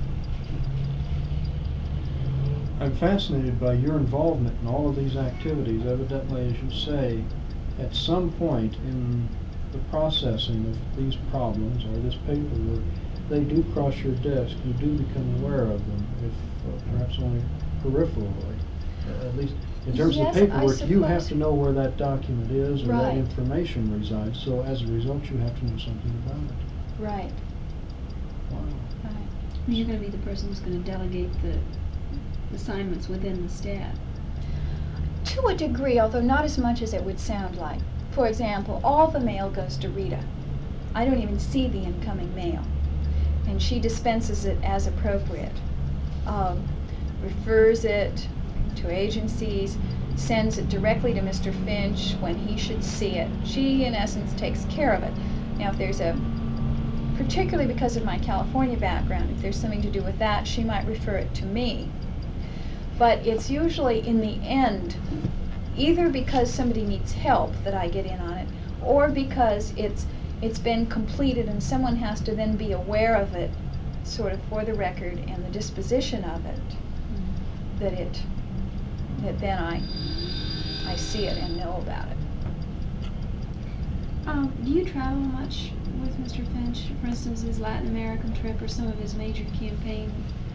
I'm fascinated by your involvement in all of these activities. Evidently, as you say, at some point in the processing of these problems or this paperwork, they do cross your desk. You do become aware of them, if perhaps only peripherally. At least in terms Yes, of paperwork, you have suppose. to know where that document is or that Right. information resides. So as a result, you have to know something about it. Right. Wow. Right. You're going to be the person who's going to delegate the assignments within the staff. To a degree, although not as much as it would sound like. For example, all the mail goes to Rita. I don't even see the incoming mail. And she dispenses it as appropriate. Refers it to agencies, sends it directly to Mr. Finch when he should see it. She, in essence, takes care of it. Now, if there's particularly because of my California background, if there's something to do with that, she might refer it to me. But it's usually in the end, either because somebody needs help that I get in on it, or because it's been completed and someone has to then be aware of it, sort of for the record, and the disposition of it, that then I see it and know about it. Do you travel much with Mr. Finch? For instance, his Latin American trip or some of his major campaign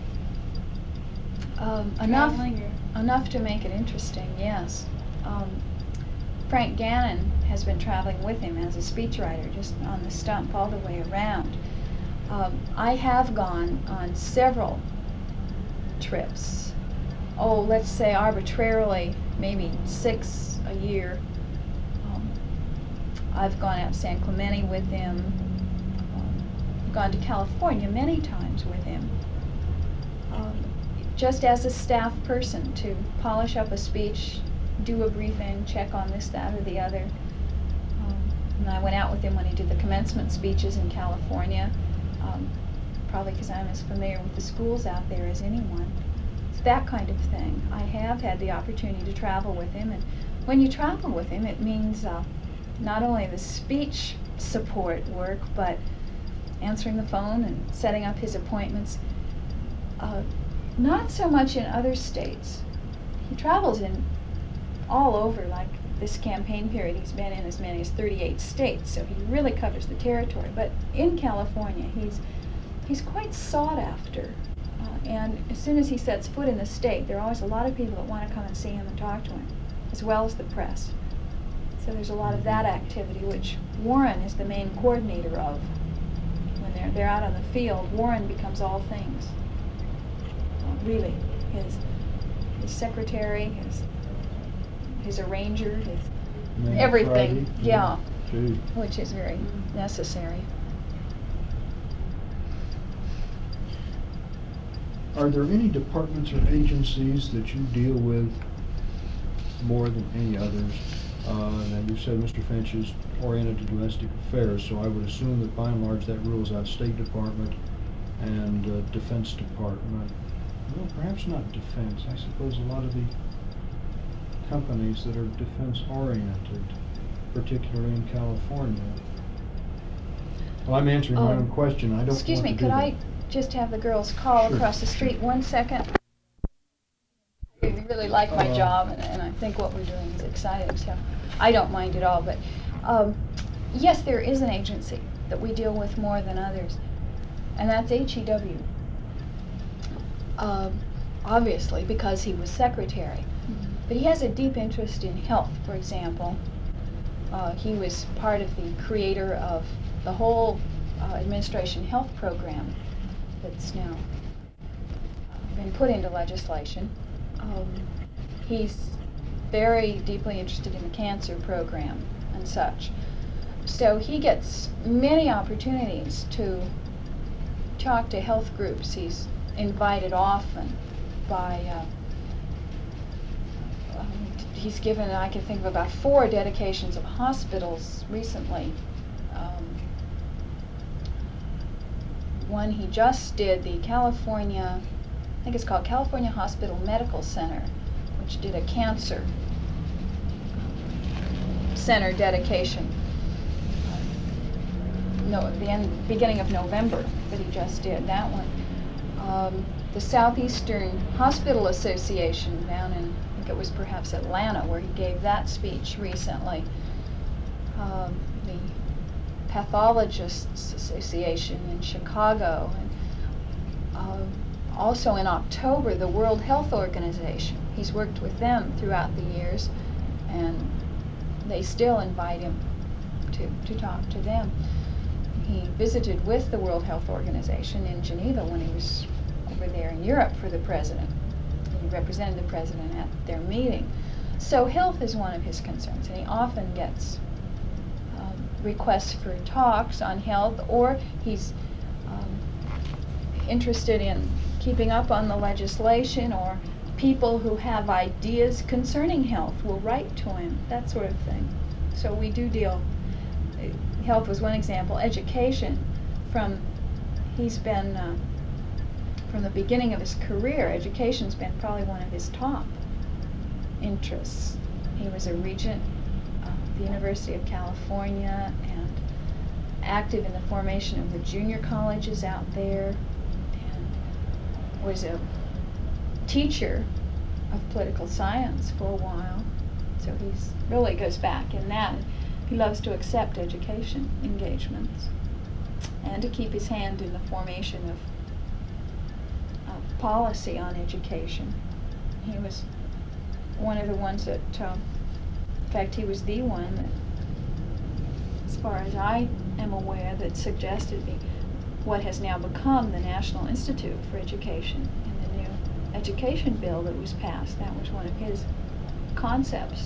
traveling? Enough to make it interesting, yes. Frank Gannon has been traveling with him as a speechwriter, just on the stump all the way around. I have gone on several trips. Let's say arbitrarily, maybe 6 a year. I've gone out to San Clemente with him, gone to California many times with him, just as a staff person, to polish up a speech, do a briefing, check on this, that, or the other. And I went out with him when he did the commencement speeches in California, probably because I'm as familiar with the schools out there as anyone. It's that kind of thing. I have had the opportunity to travel with him, and when you travel with him, it means not only the speech support work, but answering the phone and setting up his appointments. Not so much in other states. He travels in all over, like this campaign period he's been in as many as 38 states, so he really covers the territory. But in California, he's he's quite sought after. And as soon as he sets foot in the state, there are always a lot of people that want to come and see him and talk to him, as well as the press. So there's a lot of that activity, which Warren is the main coordinator of. When they're out on the field, Warren becomes all things. Really, his secretary, his arranger, his Man everything. Friday. Yeah, Gee. which is very necessary. Are there any departments or agencies that you deal with more than any others? Now you said Mr. Finch is oriented to domestic affairs, so I would assume that by and large that rules out State Department and Defense Department. Well, perhaps not defense. I suppose a lot of the companies that are defense oriented, particularly in California. Well, I'm answering my own question. I don't Excuse want me, to do could that. I just have the girls call Sure. across the street 1 second? I really like my job, and I think what we're doing is exciting, so I don't mind at all. But yes, there is an agency that we deal with more than others, and that's HEW. Obviously, because he was secretary. But he has a deep interest in health, for example. He was part of the creator of the whole administration health program that's now been put into legislation. He's very deeply interested in the cancer program and such. So he gets many opportunities to talk to health groups. He's invited often by he's given, I can think of about 4 dedications of hospitals recently. One he just did, the California, I think it's called California Hospital Medical Center, which did a cancer center dedication. Beginning of November that he just did that one. The Southeastern Hospital Association down in, I think it was perhaps Atlanta, where he gave that speech recently. The Pathologists Association in Chicago, and also in October, the World Health Organization. He's worked with them throughout the years, and they still invite him to talk to them. He visited with the World Health Organization in Geneva when he was over there in Europe for the president. He represented the president at their meeting. So health is one of his concerns, and he often gets requests for talks on health, or he's interested in keeping up on the legislation, or people who have ideas concerning health will write to him, that sort of thing. So we do deal. Health was one example. Education, he's been, from the beginning of his career, education's been probably one of his top interests. He was a regent of the University of California and active in the formation of the junior colleges out there, and was a teacher of political science for a while. So he's really goes back in that. He loves to accept education engagements and to keep his hand in the formation of policy on education. He was one of the ones that, in fact, he was the one that, as far as I am aware, that suggested what has now become the National Institute for Education in the new education bill that was passed. That was one of his concepts.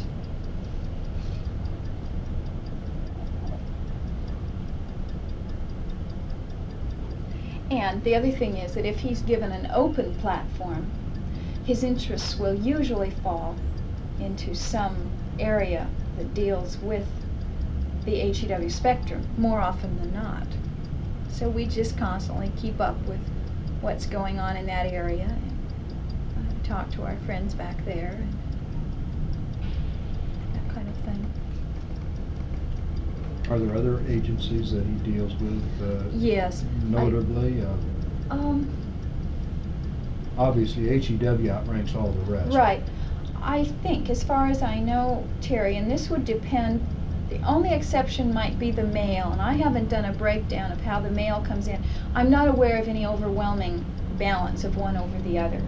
And the other thing is that if he's given an open platform, his interests will usually fall into some area that deals with the HEW spectrum, more often than not. So we just constantly keep up with what's going on in that area and talk to our friends back there and that kind of thing. Are there other agencies that he deals with? Yes. Notably, obviously HEW outranks all the rest. Right. I think, as far as I know, Terry, and this would depend The only exception might be the mail, and I haven't done a breakdown of how the mail comes in. I'm not aware of any overwhelming balance of one over the other.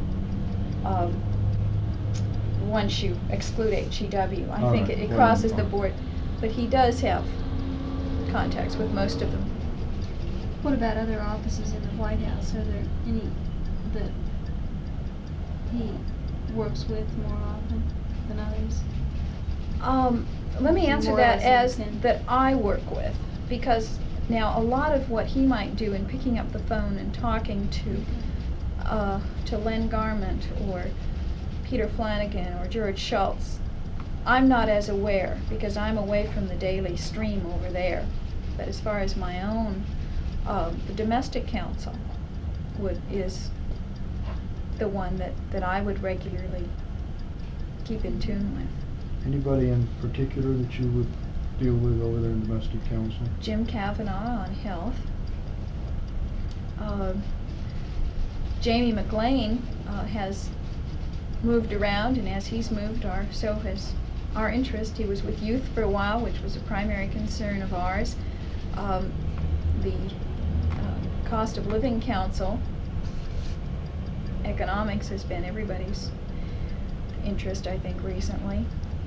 Once you exclude HEW, I think it crosses the board, but he does have contacts with most of them. What about other offices in the White House? Are there any that he works with more often than others? Let me answer More that or as less in that I work with, because now a lot of what he might do in picking up the phone and talking to Len Garment or Peter Flanagan or George Schultz, I'm not as aware because I'm away from the daily stream over there. But as far as my own, the domestic counsel is the one that I would regularly keep in tune with. Anybody in particular that you would deal with over there in domestic counsel? Jim Kavanaugh on health. Jamie McLean has moved around, and as he's moved, so has our interest. He was with youth for a while, which was a primary concern of ours. The cost of living council, economics has been everybody's interest, I think, recently.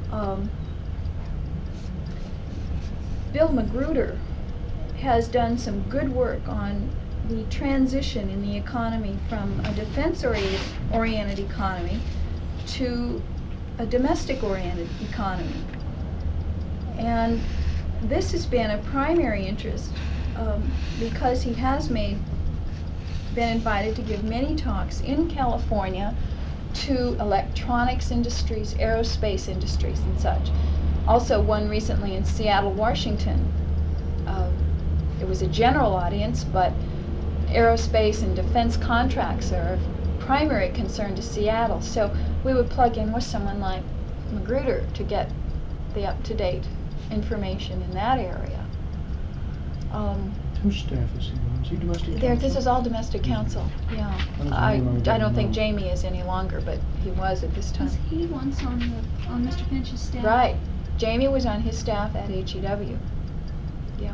Bill Magruder has done some good work on the transition in the economy from a defense-oriented economy to a domestic-oriented economy. And this has been a primary interest because he has been invited to give many talks in California to electronics industries, aerospace industries, and such. Also one recently in Seattle, Washington. It was a general audience, but aerospace and defense contracts are of primary concern to Seattle. So we would plug in with someone like Magruder to get the up-to-date information in that area. Whose staff is he on? Is he domestic counsel? This is all domestic counsel, yeah. I don't think Jamie is any longer, but he was at this time. Was he once on Mr. Finch's staff? Right. Jamie was on his staff at HEW. Yeah.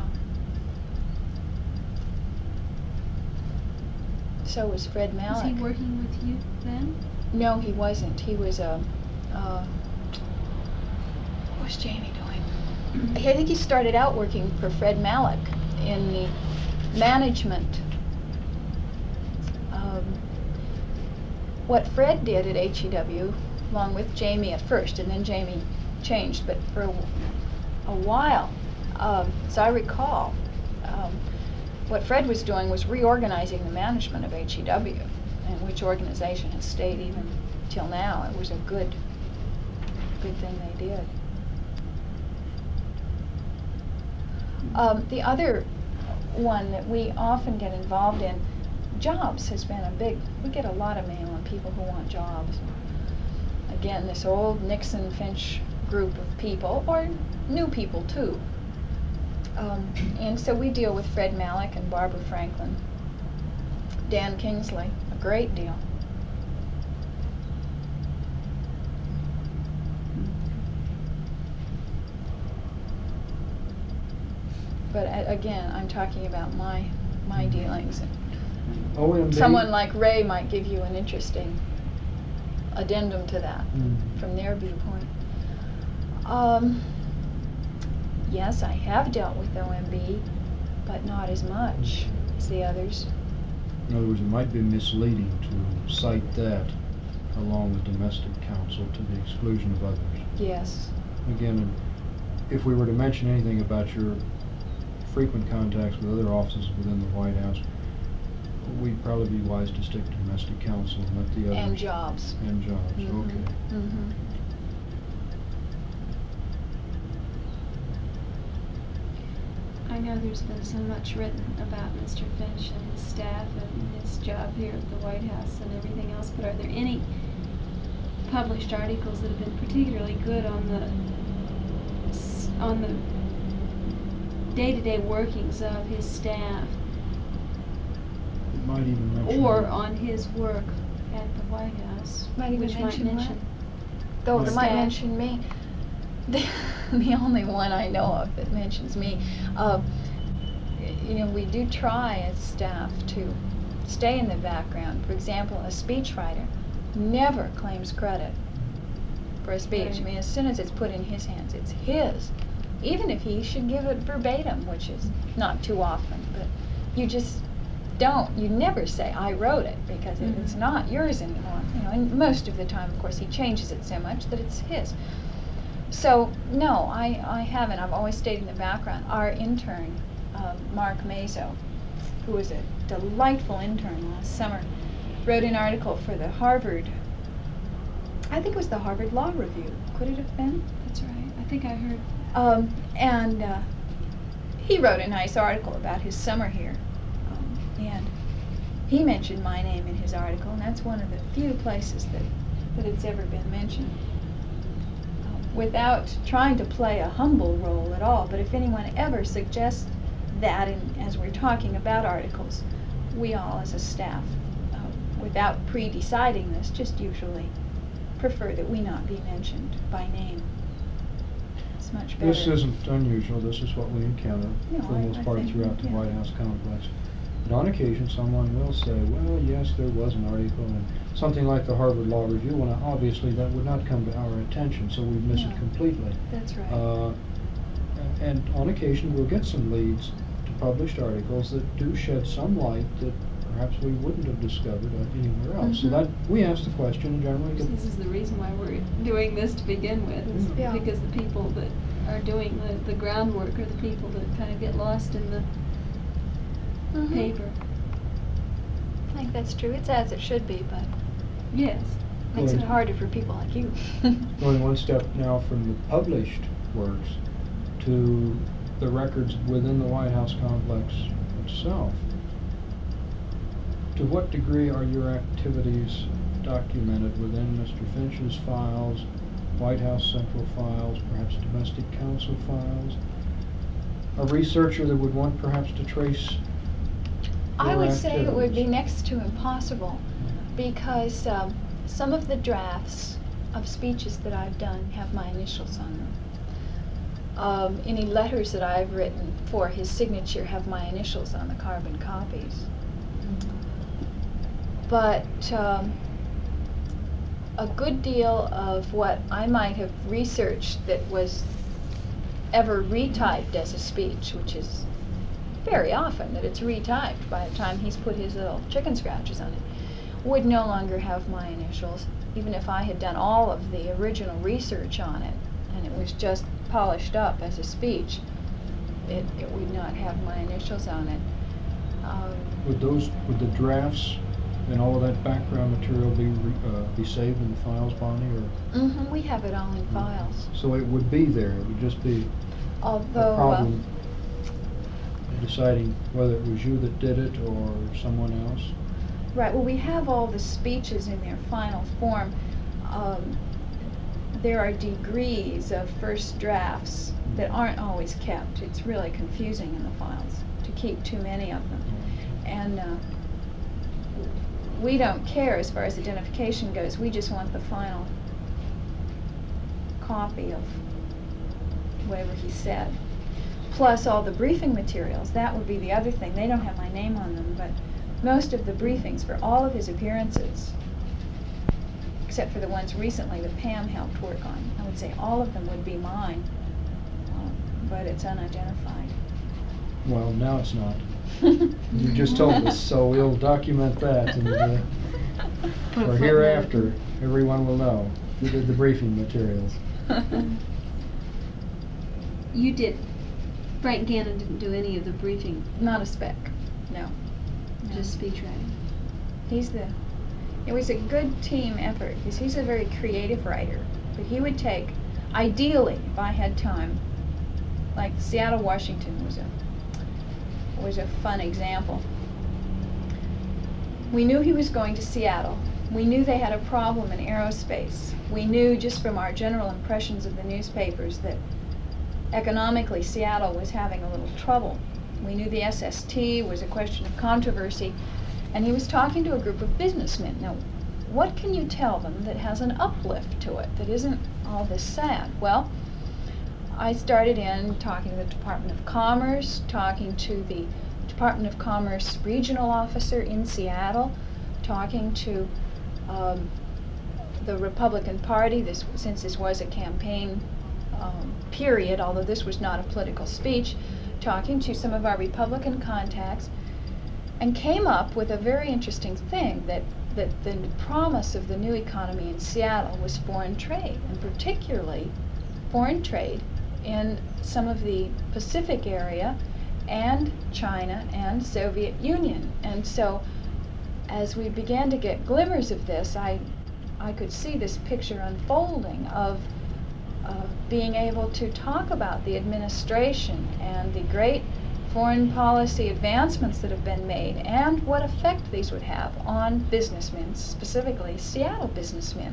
So was Fred Malik. Was he working with you then? No, he wasn't. He was what was Jamie doing? I think he started out working for Fred Malik in the management. What Fred did at HEW, along with Jamie at first, and then Jamie changed, but for a while, as I recall, what Fred was doing was reorganizing the management of HEW, and which organization has stayed even till now. It was a good thing they did. The other one that we often get involved in, jobs has been we get a lot of mail on people who want jobs. Again, this old Nixon Finch group of people, or new people too. And so we deal with Fred Malik and Barbara Franklin, Dan Kingsley, a great deal. But again, I'm talking about my dealings. OMB. Someone like Ray might give you an interesting addendum to that from their viewpoint. Yes, I have dealt with OMB, but not as much as the others. In other words, it might be misleading to cite that along with domestic counsel to the exclusion of others. Yes. Again, if we were to mention anything about your frequent contacts with other offices within the White House, we'd probably be wise to stick to domestic counsel and let the others. And jobs. And jobs, okay. Mm-hmm. I know there's been so much written about Mr. Finch and his staff and his job here at the White House and everything else, but are there any published articles that have been particularly good on the day-to-day workings of his staff? Might even mention Or that. on his work at the White House? Might even which mention might mention Though they might staff. mention me. The only one I know of that mentions me. We do try as staff to stay in the background. For example, a speechwriter never claims credit for a speech. Right. I mean, as soon as it's put in his hands, it's his. Even if he should give it verbatim, which is not too often, but you just don't. You never say, I wrote it, because it's not yours anymore. And most of the time, of course, he changes it so much that it's his. So, no, I haven't. I've always stayed in the background. Our intern, Mark Mazo, who was a delightful intern last summer, wrote an article for the Harvard, I think it was the Harvard Law Review. Could it have been? That's right. I think I heard. And he wrote a nice article about his summer here. And he mentioned my name in his article, and that's one of the few places that it's ever been mentioned. Without trying to play a humble role at all, but if anyone ever suggests that, as we're talking about articles, we all as a staff, without pre-deciding this, just usually prefer that we not be mentioned by name. It's much better. This isn't unusual. This is what we encounter No, for the most I part think, throughout the yeah. White House complex. But on occasion, someone will say, well, yes, there was an article, and something like the Harvard Law Review, well, obviously that would not come to our attention, so we'd miss No. it completely. That's right. And on occasion, we'll get some leads to published articles that do shed some light that perhaps we wouldn't have discovered anywhere else. So Mhm. that we ask the question and generally get This is the reason why we're doing this to begin with, is Yeah. because the people that are doing the groundwork are the people that kind of get lost in the Mhm. paper. I think that's true. It's as it should be, but Yes. makes it Right. harder for people like you. going one step now from the published works to the records within the White House complex itself. To what degree are your activities documented within Mr. Finch's files, White House Central files, perhaps domestic council files? A researcher that would want perhaps to trace I your would say it would be activities. next to impossible, because some of the drafts of speeches that I've done have my initials on them. Any letters that I've written for his signature have my initials on the carbon copies. But a good deal of what I might have researched that was ever retyped as a speech, which is very often that it's retyped by the time he's put his little chicken scratches on it, would no longer have my initials, even if I had done all of the original research on it and it was just polished up as a speech, it would not have my initials on it. Would the drafts and all of that background material be saved in the files, Bonnie, or? We have it all in files. So it would be there, it would just be a Although, problem deciding whether it was you that did it or someone else? right, well, we have all the speeches in their final form. There are degrees of first drafts that aren't always kept. It's really confusing in the files to keep too many of them. And we don't care as far as identification goes. We just want the final copy of whatever he said. Plus all the briefing materials. That would be the other thing. They don't have my name on them, but most of the briefings for all of his appearances, except for the ones recently that Pam helped work on, I would say all of them would be mine, but it's unidentified. Well, now it's not. You just told us, so we'll document that, and for hereafter, everyone will know who did the briefing materials. You did. Frank Gannon didn't do any of the briefing, Not a spec, no. just speech writing. It was a good team effort, because he's a very creative writer. But he would take, ideally, if I had time, like Seattle, Washington was a fun example. We knew he was going to Seattle. We knew they had a problem in aerospace. We knew just from our general impressions of the newspapers that economically Seattle was having a little trouble. We knew the SST was a question of controversy, and he was talking to a group of businessmen. Now, what can you tell them that has an uplift to it, that isn't all this sad? Well, I started in talking to the Department of Commerce, talking to the Department of Commerce regional officer in Seattle, talking to the Republican Party, since this was a campaign period, although this was not a political speech, talking to some of our Republican contacts, and came up with a very interesting thing, that the promise of the new economy in Seattle was foreign trade, and particularly foreign trade in some of the Pacific area and China and Soviet Union. And so as we began to get glimmers of this, I could see this picture unfolding of being able to talk about the administration and the great foreign policy advancements that have been made and what effect these would have on businessmen, specifically Seattle businessmen.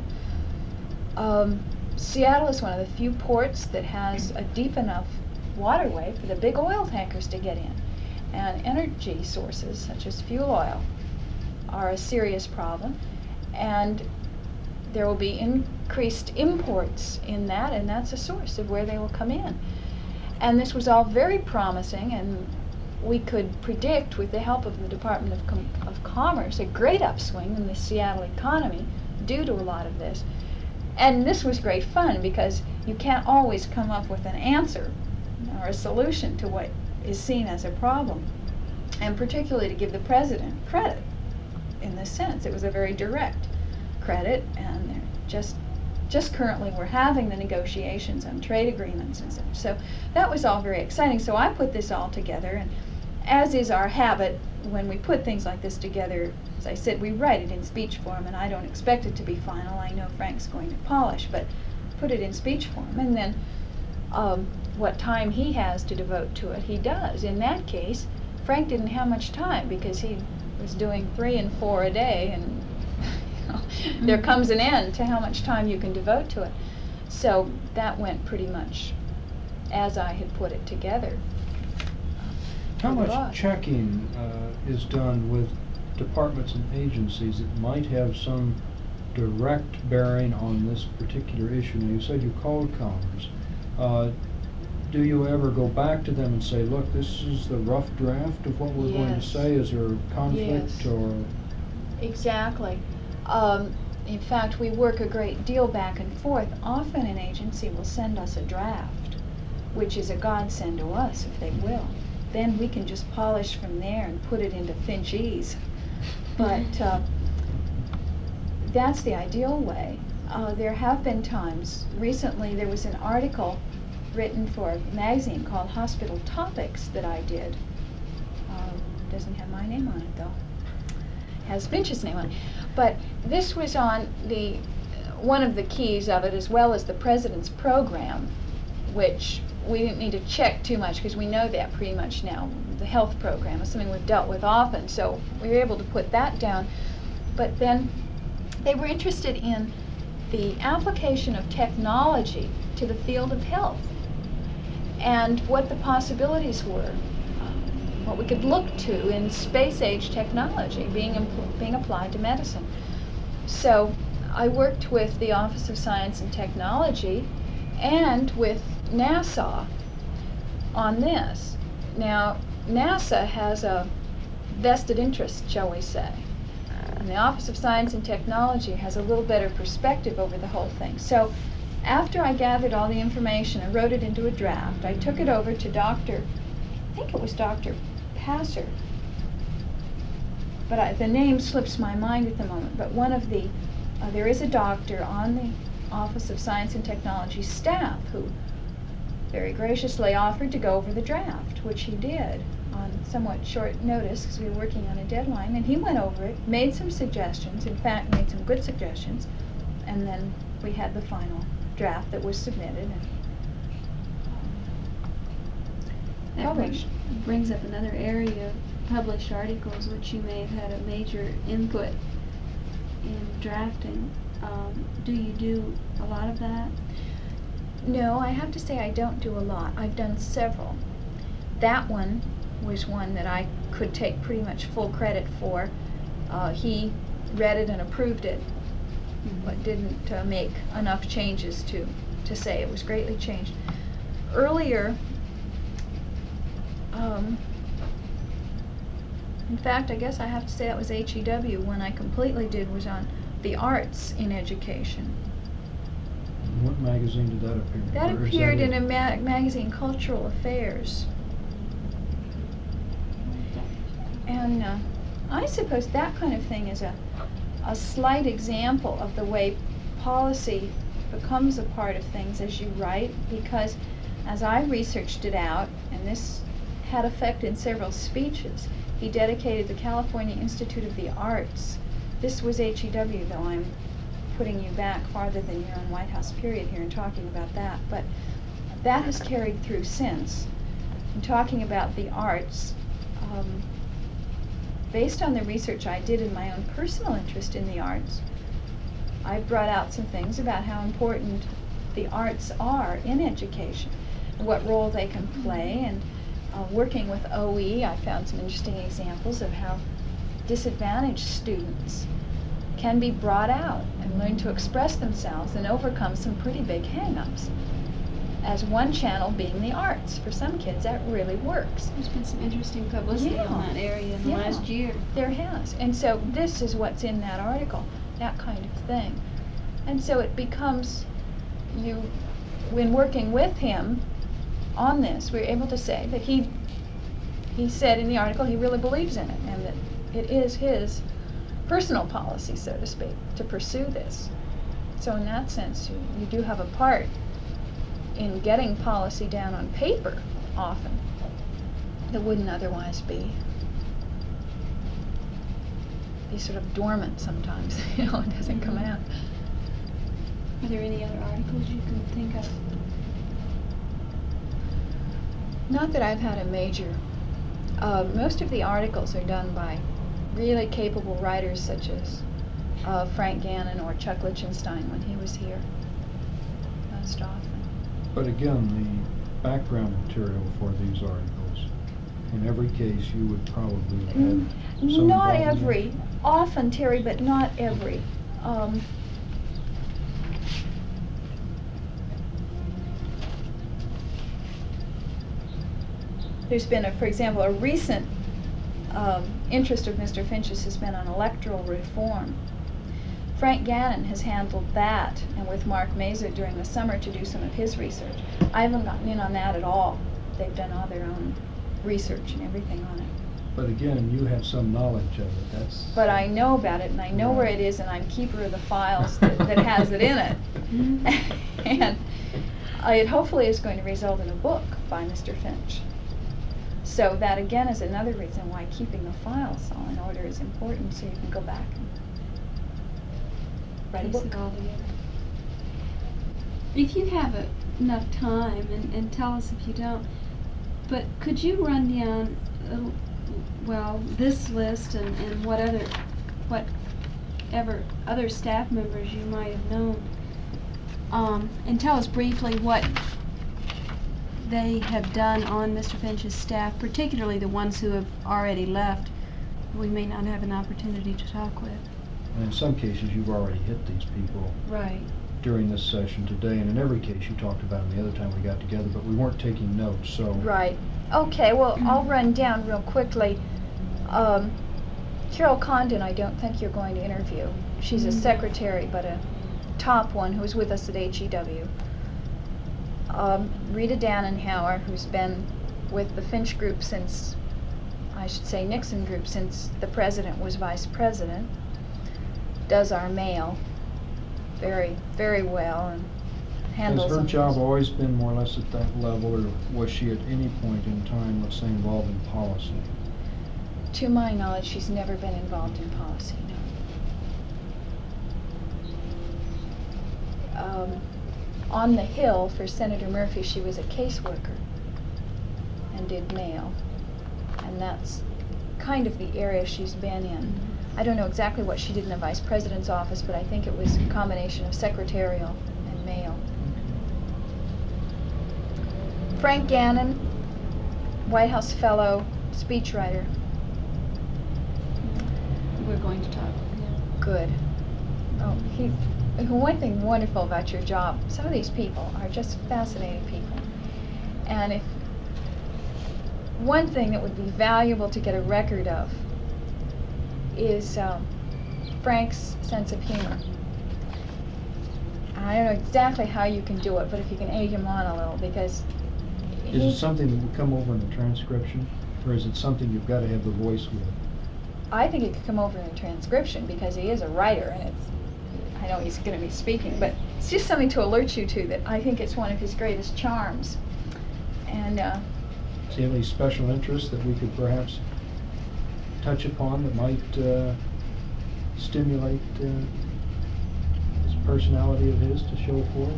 Seattle is one of the few ports that has a deep enough waterway for the big oil tankers to get in, and energy sources such as fuel oil are a serious problem, and there will be increased imports in that, and that's a source of where they will come in. And this was all very promising, and we could predict, with the help of the Department of Commerce, a great upswing in the Seattle economy due to a lot of this. And this was great fun, because you can't always come up with an answer or a solution to what is seen as a problem, and particularly to give the president credit in this sense. It was a very direct credit, and they're just currently we're having the negotiations on trade agreements and such. So that was all very exciting. So I put this all together, and as is our habit when we put things like this together, as I said, we write it in speech form, and I don't expect it to be final. I know Frank's going to polish, but put it in speech form, and then what time he has to devote to it, he does. In that case, Frank didn't have much time, because he was doing 3 and 4 a day, and there comes an end to how much time you can devote to it. So that went pretty much as I had put it together. How much checking is done with departments and agencies that might have some direct bearing on this particular issue? Now, you said you called Commerce. Do you ever go back to them and say, look, this is the rough draft of what we're going to say? Is there a conflict? Or? Exactly. In fact, we work a great deal back and forth. Often an agency will send us a draft, which is a godsend to us, if they will. Then we can just polish from there and put it into Finchese. But that's the ideal way. There have been times, recently there was an article written for a magazine called Hospital Topics that I did. Doesn't have my name on it, though. Has Finch's name on it. But this was on one of the keys of it, as well as the President's program, which we didn't need to check too much, because we know that pretty much now. The health program is something we've dealt with often, so we were able to put that down. But then they were interested in the application of technology to the field of health, and what the possibilities were, what we could look to in space-age technology being applied to medicine. So I worked with the Office of Science and Technology and with NASA on this. Now, NASA has a vested interest, shall we say, and the Office of Science and Technology has a little better perspective over the whole thing. So after I gathered all the information and wrote it into a draft, I took it over to I think it was Dr. Passer, but the name slips my mind at the moment, but one of the, there is a doctor on the Office of Science and Technology staff who very graciously offered to go over the draft, which he did on somewhat short notice, because we were working on a deadline, and he went over it, made some suggestions, in fact made some good suggestions, and then we had the final draft that was submitted and published. Brings up another area of published articles, which you may have had a major input in drafting. Do you do a lot of that? No, I have to say I don't do a lot. I've done several. That one was one that I could take pretty much full credit for. He read it and approved it, but didn't make enough changes to say it was greatly changed. earlier, in fact, I guess I have to say that was HEW. When I completely did was on the arts in education. What magazine did that appear in? That Or is appeared in it- a magazine, Cultural Affairs. And I suppose that kind of thing is a slight example of the way policy becomes a part of things as you write, because as I researched it out, and this had effect in several speeches, he dedicated the California Institute of the Arts. This was HEW, though I'm putting you back farther than your own White House period here and talking about that, but that has carried through since. In talking about the arts, based on the research I did in my own personal interest in the arts, I brought out some things about how important the arts are in education, and what role they can play, and working with OE, I found some interesting examples of how disadvantaged students can be brought out and learn to express themselves and overcome some pretty big hang-ups. As one channel being the arts. For some kids, that really works. There's been some interesting publicity on that area in the last year. There has. And so this is what's in that article, that kind of thing. And so it becomes, when working with him on this, we're able to say that he said in the article he really believes in it, and that it is his personal policy, so to speak, to pursue this. So in that sense, you do have a part in getting policy down on paper often that wouldn't otherwise be sort of dormant sometimes. It doesn't come out. Are there any other articles you can think of? Not that I've had a major. Most of the articles are done by really capable writers such as Frank Gannon or Chuck Lichtenstein when he was here most often. But again, the background material for these articles, in every case, you would probably have some Not involvement. every. Often, Terry, but not every. There's been, for example, a recent interest of Mr. Finch's has been on electoral reform. Frank Gannon has handled that, and with Mark Mazur during the summer to do some of his research. I haven't gotten in on that at all. They've done all their own research and everything on it. But again, you have some knowledge of it. But I know about it, and I know where it is, and I'm keeper of the files that has it in it. And it hopefully is going to result in a book by Mr. Finch. So that again is another reason why keeping the files all in order is important, so you can go back and write a Piece book. it all together. If you have enough time, and tell us if you don't, but could you run down, this list and whatever other staff members you might have known, and tell us briefly what they have done on Mr. Finch's staff, particularly the ones who have already left, we may not have an opportunity to talk with. And in some cases, you've already hit these people Right. during this session today, and in every case, you talked about them the other time we got together, but we weren't taking notes, so. Right. Okay, well, I'll run down real quickly. Carol Condon, I don't think you're going to interview. She's a secretary, but a top one who was with us at HEW. Rita Dannenhauer, who's been with the Finch group since, I should say Nixon group, since the president was vice president, does our mail very, very well and handles Has her them. job always been more or less at that level, or was she at any point in time, let's say, involved in policy? To my knowledge, she's never been involved in policy, no. On the Hill, for Senator Murphy, she was a caseworker and did mail. And that's kind of the area she's been in. I don't know exactly what she did in the vice president's office, but I think it was a combination of secretarial and mail. Frank Gannon, White House fellow, speechwriter. We're going to talk with him. Good. Oh, one thing wonderful about your job, some of these people are just fascinating people. And if one thing that would be valuable to get a record of is Frank's sense of humor. I don't know exactly how you can do it, but if you can egg him on a little, because Is it something that would come over in the transcription, or is it something you've got to have the voice with? I think it could come over in the transcription because he is a writer, and I know he's going to be speaking, but it's just something to alert you to that I think it's one of his greatest charms. And Does he have any special interests that we could perhaps touch upon that might stimulate this personality of his to show forth?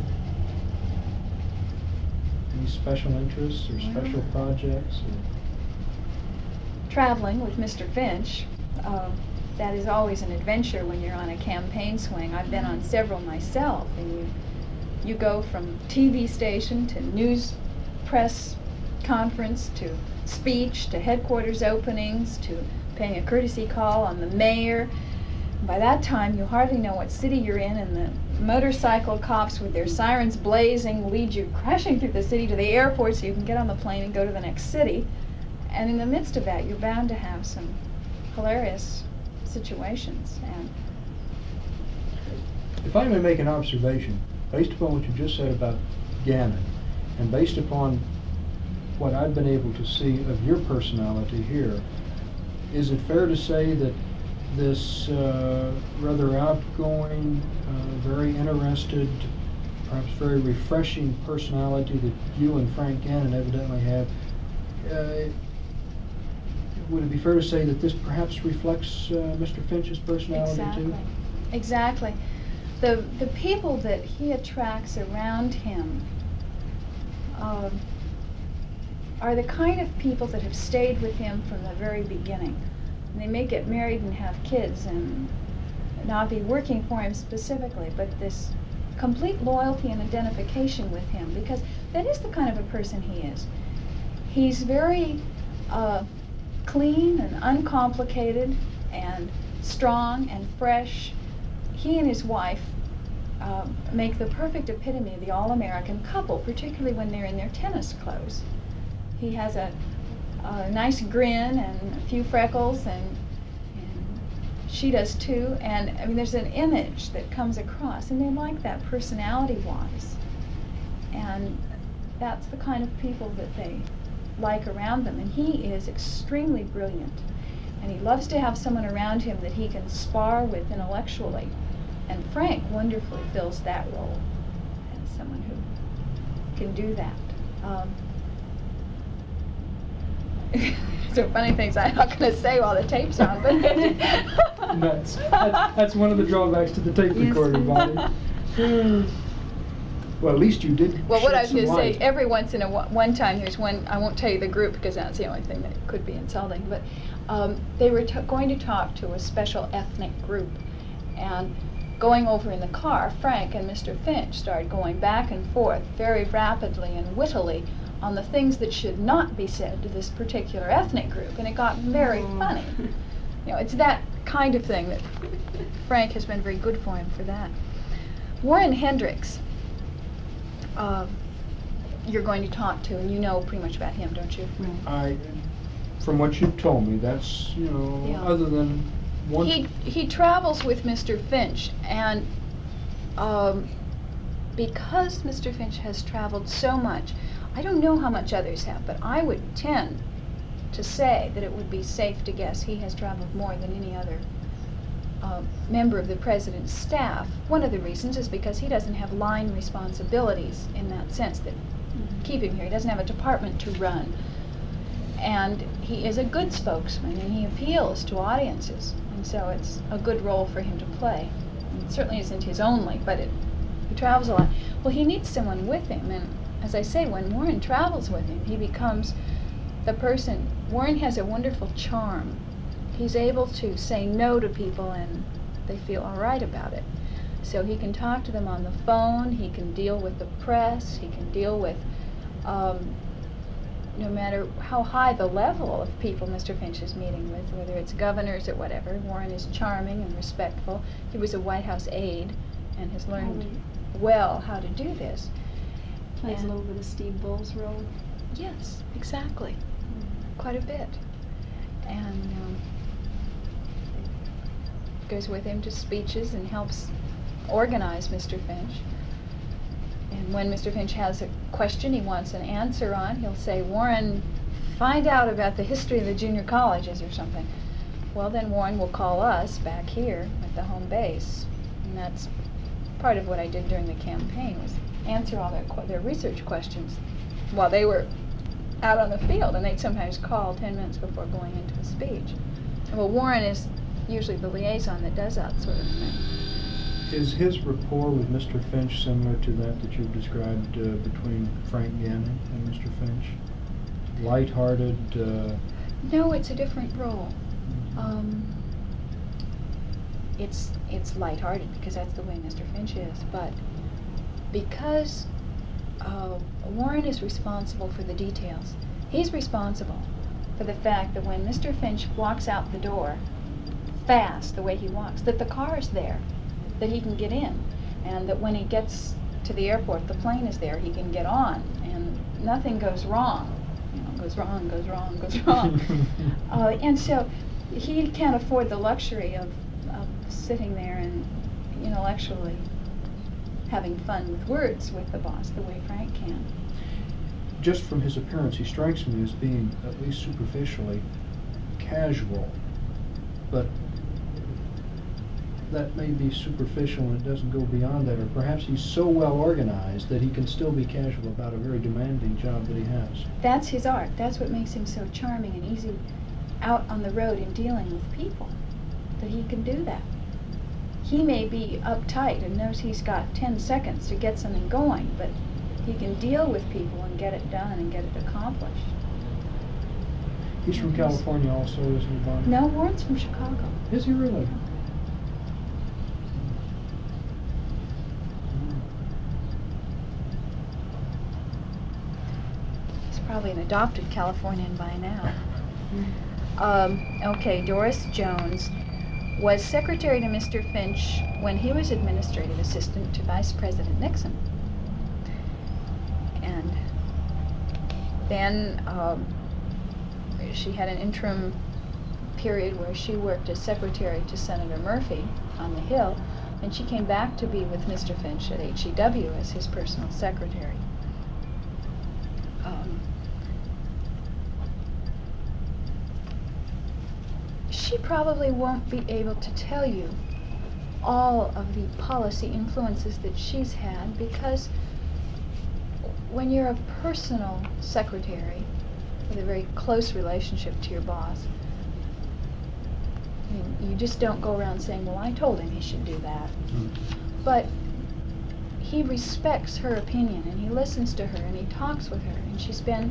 Any special interests or special projects? Traveling with Mr. Finch, that is always an adventure when you're on a campaign swing. I've been on several myself, and you go from TV station to news press conference to speech to headquarters openings to paying a courtesy call on the mayor. By that time, you hardly know what city you're in, and the motorcycle cops with their sirens blazing lead you crashing through the city to the airport so you can get on the plane and go to the next city. And in the midst of that, you're bound to have some hilarious situations. And If I may make an observation, based upon what you just said about Gannon, and based upon what I've been able to see of your personality here, is it fair to say that this rather outgoing, very interested, perhaps very refreshing personality that you and Frank Gannon evidently have, would it be fair to say that this perhaps reflects Mr. Finch's personality too? Exactly. The people that he attracts around him are the kind of people that have stayed with him from the very beginning. And they may get married and have kids and not be working for him specifically, but this complete loyalty and identification with him, because that is the kind of a person he is. He's very clean and uncomplicated and strong and fresh. He and his wife make the perfect epitome of the all-American couple, particularly when they're in their tennis clothes. He has a nice grin and a few freckles, and she does too. And I mean, there's an image that comes across, and they like that personality-wise. And that's the kind of people that they like around them. And he is extremely brilliant, and he loves to have someone around him that he can spar with intellectually. And Frank wonderfully fills that role as someone who can do that. So funny things I'm not going to say while the tape's on, but that's one of the drawbacks to the tape recorder, Bonnie. Well, at least you did. Well, what I was shed going some to say, light. every once in a one time, there's one, I won't tell you the group because that's the only thing that could be insulting, but they were going to talk to a special ethnic group, and going over in the car, Frank and Mr. Finch started going back and forth very rapidly and wittily on the things that should not be said to this particular ethnic group, and it got very funny. You know, it's that kind of thing that Frank has been very good for him for that. Warren Hendricks, you're going to talk to, and you know pretty much about him, don't you? From what you've told me, that's, you know, Yeah. other than one. He travels with Mr. Finch, and because Mr. Finch has traveled so much, I don't know how much others have, but I would tend to say that it would be safe to guess he has traveled more than any other member of the president's staff. One of the reasons is because he doesn't have line responsibilities in that sense that keep him here. He doesn't have a department to run. And he is a good spokesman, and he appeals to audiences, and so it's a good role for him to play. And it certainly isn't his only, but he travels a lot. Well, he needs someone with him, and as I say, when Warren travels with him, he becomes the person. Warren has a wonderful charm. He's able to say no to people, and they feel all right about it. So he can talk to them on the phone, he can deal with the press, he can deal with no matter how high the level of people Mr. Finch is meeting with, whether it's governors or whatever. Warren is charming and respectful. He was a White House aide and has learned well how to do this. Plays a little bit of Steve Bull's role. Yes, exactly. Quite a bit. And goes with him to speeches and helps organize Mr. Finch. And when Mr. Finch has a question he wants an answer on, he'll say, Warren, find out about the history of the junior colleges or something. Well, then Warren will call us back here at the home base. And that's part of what I did during the campaign, was answer all their research questions while they were out on the field. And they'd sometimes call 10 minutes before going into a speech. Well, Warren is usually the liaison that does that sort of thing. Is his rapport with Mr. Finch similar to that you've described between Frank Gannon and Mr. Finch? Light-hearted? No, it's a different role. It's light-hearted because that's the way Mr. Finch is, but because Warren is responsible for the details, he's responsible for the fact that when Mr. Finch walks out the door fast, the way he walks, that the car's there, that he can get in, and that when he gets to the airport, the plane is there, he can get on, and nothing goes wrong. Goes wrong. And so he can't afford the luxury of sitting there and intellectually having fun with words with the boss the way Frank can. Just from his appearance, he strikes me as being, at least superficially, casual, but that may be superficial and it doesn't go beyond that, or perhaps he's so well organized that he can still be casual about a very demanding job that he has. That's his art. That's what makes him so charming and easy out on the road and dealing with people, that he can do that. He may be uptight and knows he's got 10 seconds to get something going, but he can deal with people and get it done and get it accomplished. He's from California also, isn't he, Bonnie? No, Warren's from Chicago. Is he really? He's probably an adopted Californian by now. Okay, Doris Jones was secretary to Mr. Finch when he was administrative assistant to Vice President Nixon. And then she had an interim period where she worked as secretary to Senator Murphy on the Hill, and she came back to be with Mr. Finch at HEW as his personal secretary. She probably won't be able to tell you all of the policy influences that she's had, because when you're a personal secretary with a very close relationship to your boss, you just don't go around saying, well, I told him he should do that. But he respects her opinion, and he listens to her, and he talks with her, and she's been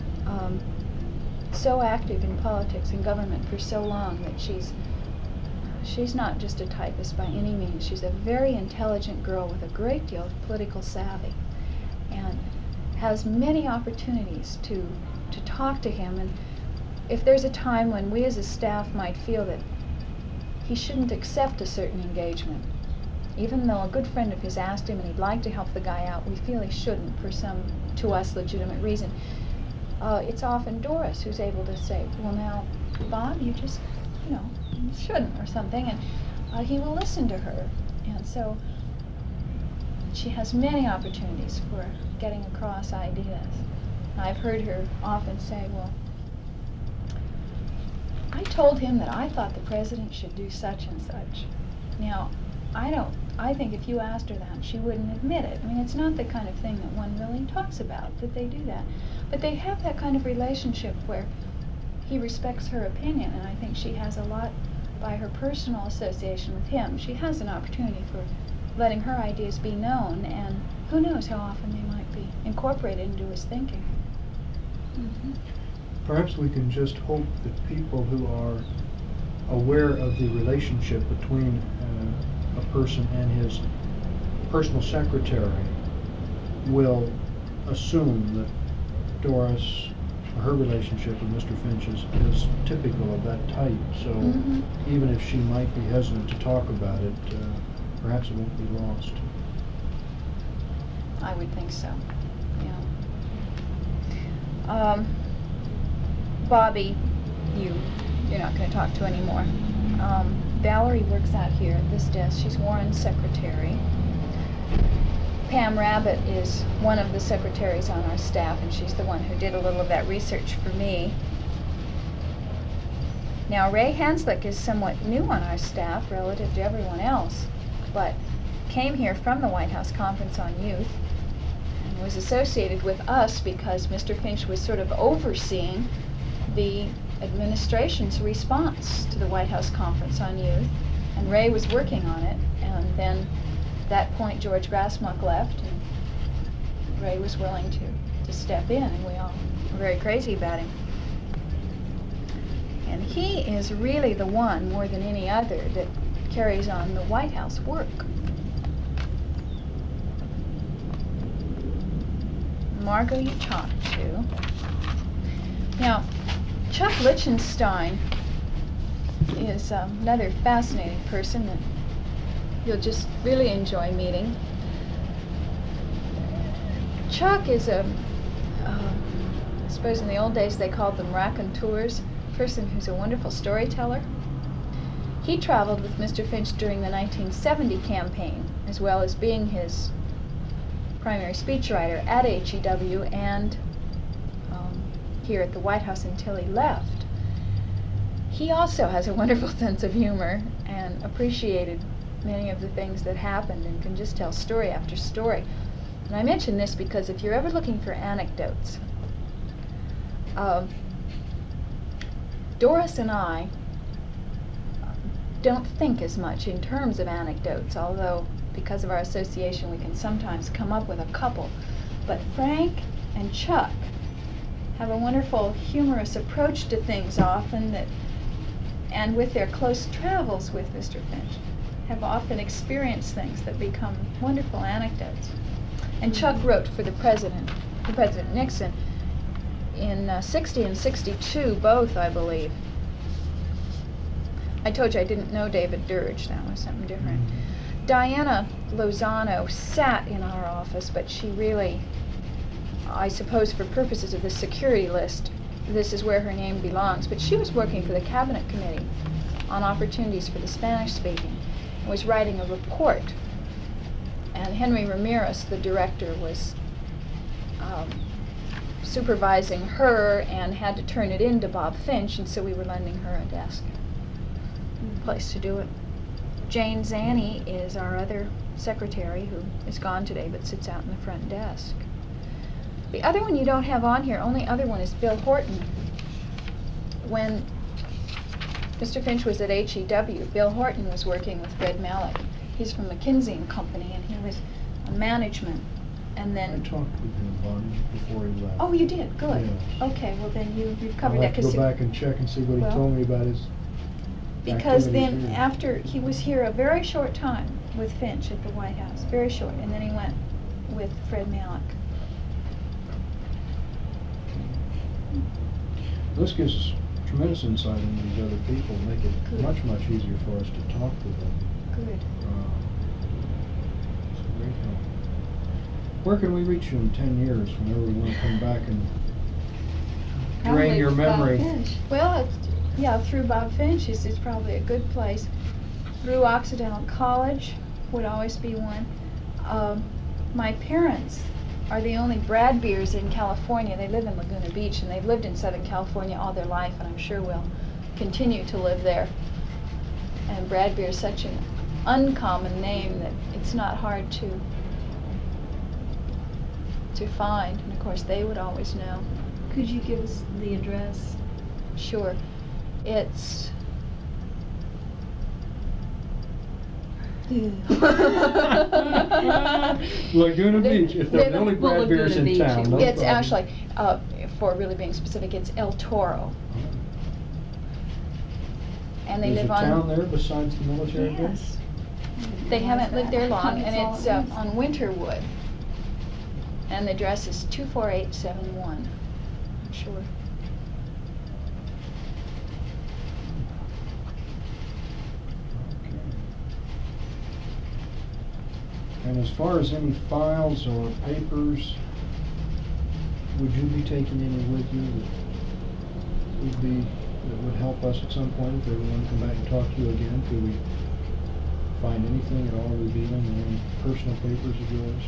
so active in politics and government for so long that she's not just a typist by any means. She's a very intelligent girl with a great deal of political savvy, and has many opportunities to talk to him. And if there's a time when we as a staff might feel that he shouldn't accept a certain engagement, even though a good friend of his asked him and he'd like to help the guy out, we feel he shouldn't for some, to us, legitimate reason. It's often Doris who's able to say, well, now, Bob, you just, you shouldn't, or something, and he will listen to her. And so she has many opportunities for getting across ideas. I've heard her often say, well, I told him that I thought the president should do such and such. Now, I think if you asked her that, she wouldn't admit it. I mean, it's not the kind of thing that one really talks about, that they do that. But they have that kind of relationship where he respects her opinion, and I think she has a lot, by her personal association with him, she has an opportunity for letting her ideas be known, and who knows how often they might be incorporated into his thinking. Mm-hmm. Perhaps we can just hope that people who are aware of the relationship between a person and his personal secretary will assume that Doris, her relationship with Mr. Finch is typical of that type. So even if she might be hesitant to talk about it, perhaps it won't be lost. I would think so, Bobby, you're not going to talk to anymore. Valerie works out here at this desk. She's Warren's secretary. Pam Rabbit is one of the secretaries on our staff, and she's the one who did a little of that research for me. Now, Ray Hanslick is somewhat new on our staff relative to everyone else, but came here from the White House Conference on Youth and was associated with us because Mr. Finch was sort of overseeing the administration's response to the White House Conference on Youth, and Ray was working on it, and then at that point George Grassmuck left, and Ray was willing to step in, and we all were very crazy about him. And he is really the one, more than any other, that carries on the White House work. Margot you talked to. Now, Chuck Lichtenstein is another fascinating person that you'll just really enjoy meeting. Chuck is I suppose in the old days they called them raconteurs, a person who's a wonderful storyteller. He traveled with Mr. Finch during the 1970 campaign, as well as being his primary speechwriter at HEW and here at the White House until he left. He also has a wonderful sense of humor and appreciated many of the things that happened and can just tell story after story. And I mention this because if you're ever looking for anecdotes, Doris and I don't think as much in terms of anecdotes, although because of our association we can sometimes come up with a couple. But Frank and Chuck have a wonderful humorous approach to things often that, and with their close travels with Mr. Finch, have often experienced things that become wonderful anecdotes. And Chuck wrote for President Nixon in 60 and 62, both, I believe. I told you I didn't know David Dirge. That was something different. Diana Lozano sat in our office, but she really, I suppose for purposes of the security list, this is where her name belongs, but she was working for the Cabinet Committee on opportunities for the Spanish-speaking and was writing a report. And Henry Ramirez, the director, was supervising her and had to turn it in to Bob Finch, and so we were lending her a desk, place to do it. Jane Zanny is our other secretary who is gone today but sits out in the front desk. The other one you don't have on here, only other one, is Bill Horton. When Mr. Finch was at HEW, Bill Horton was working with Fred Malik. He's from McKinsey & Company, and he was on management. And then I talked with him, Bonnie, before he left. Oh, you did? Good. Yes. Okay, well then you've covered I'll that. have to go back and check and see what he Well, told me about his because then activities here. after he was here a very short time with Finch at the White House, very short, and then he went with Fred Malik. This gives us tremendous insight into these other people, make it Good. much, much easier for us to talk with them. Good. It's a great help. Where can we reach you in 10 years whenever we want to come back and drain your memory? Well, through Bob Finch is probably a good place. Through Occidental College would always be one. My parents are the only Bradbeers in California. They live in Laguna Beach, and they've lived in Southern California all their life, and I'm sure will continue to live there. And Bradbeer is such an uncommon name that it's not hard to find, and of course they would always know. Could you give us the address? Sure. It's Laguna Beach, if they're the only Well, Bradbeers Laguna in Beach, town. No it's problem. actually, for really being specific, it's El Toro. And they There's live a town on. there besides the military base? Yes. They haven't lived there long, and That's all it's it is. on Winterwood. And the address is 24871. I'm sure. Okay. And as far as any files or papers Would you be taking any with you that would help us at some point if they want to come back and talk to you again? Could we find anything at all revealing any personal papers of yours?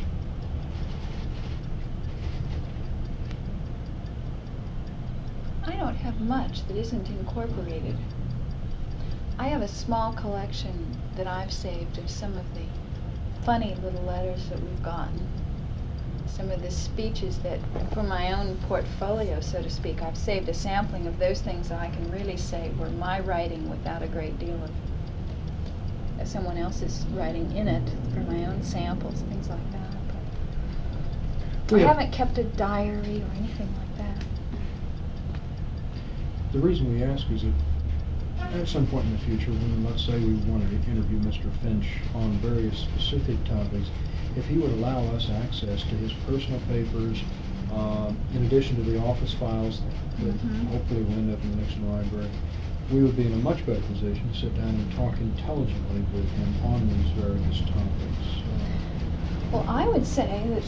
I don't have much that isn't incorporated. I have a small collection that I've saved of some of the funny little letters that we've gotten. Some of the speeches that, for my own portfolio, so to speak, I've saved a sampling of those things that I can really say were my writing without a great deal of someone else's writing in it, for my own samples, things like that. But I haven't kept a diary or anything like that. The reason we ask is that at some point in the future, when, let's say, we wanted to interview Mr. Finch on various specific topics, if he would allow us access to his personal papers, in addition to the office files that hopefully will end up in the Nixon Library, we would be in a much better position to sit down and talk intelligently with him on these various topics. Well, I would say that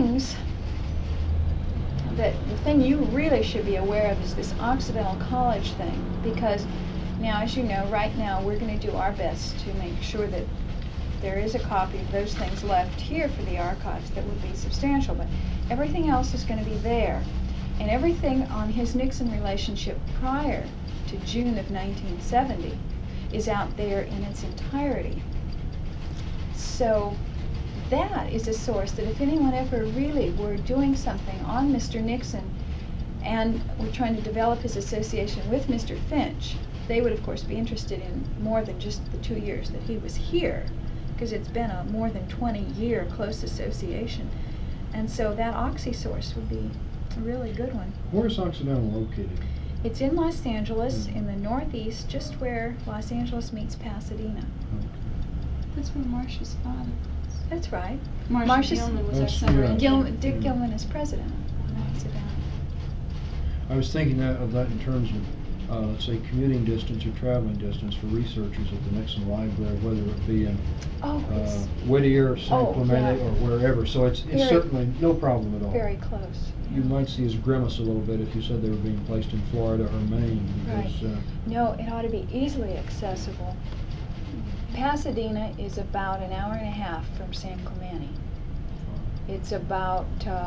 the thing you really should be aware of is this Occidental College thing, because now, as you know, right now we're going to do our best to make sure that there is a copy of those things left here for the archives that would be substantial, but everything else is going to be there. And everything on his Nixon relationship prior to June of 1970 is out there in its entirety. So that is a source that if anyone ever really were doing something on Mr. Nixon and were trying to develop his association with Mr. Finch, they would of course be interested in more than just the 2 years that he was here, because it's been a more than 20-year close association. And so that Oxy source would be a really good one. Where is Occidental located? It's in Los Angeles, in the northeast, just where Los Angeles meets Pasadena. Okay. That's where Marcia's father was. That's right. Marcia Gilman was our That's- summer yeah. intern. Dick Gilman is president of Occidental. I was thinking of that in terms of, let's say, commuting distance or traveling distance for researchers at the Nixon Library, whether it be in It's Whittier, San Clemente, yeah. or wherever. So it's Very- certainly no problem at all. very close. You might see his grimace a little bit if you said they were being placed in Florida or Maine, because No, it ought to be easily accessible. Pasadena is about an hour and a half from San Clemente. It's about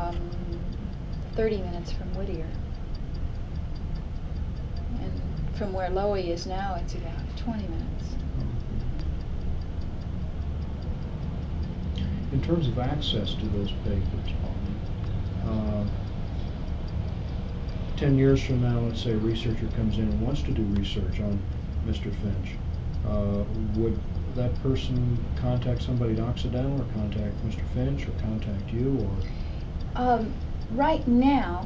30 minutes from Whittier. And from where Lowy is now, it's about 20 minutes. in terms of access to those papers, 10 years from now, let's say a researcher comes in and wants to do research on Mr. Finch, would that person contact somebody at Occidental, or contact Mr. Finch, or contact you, or? Right now,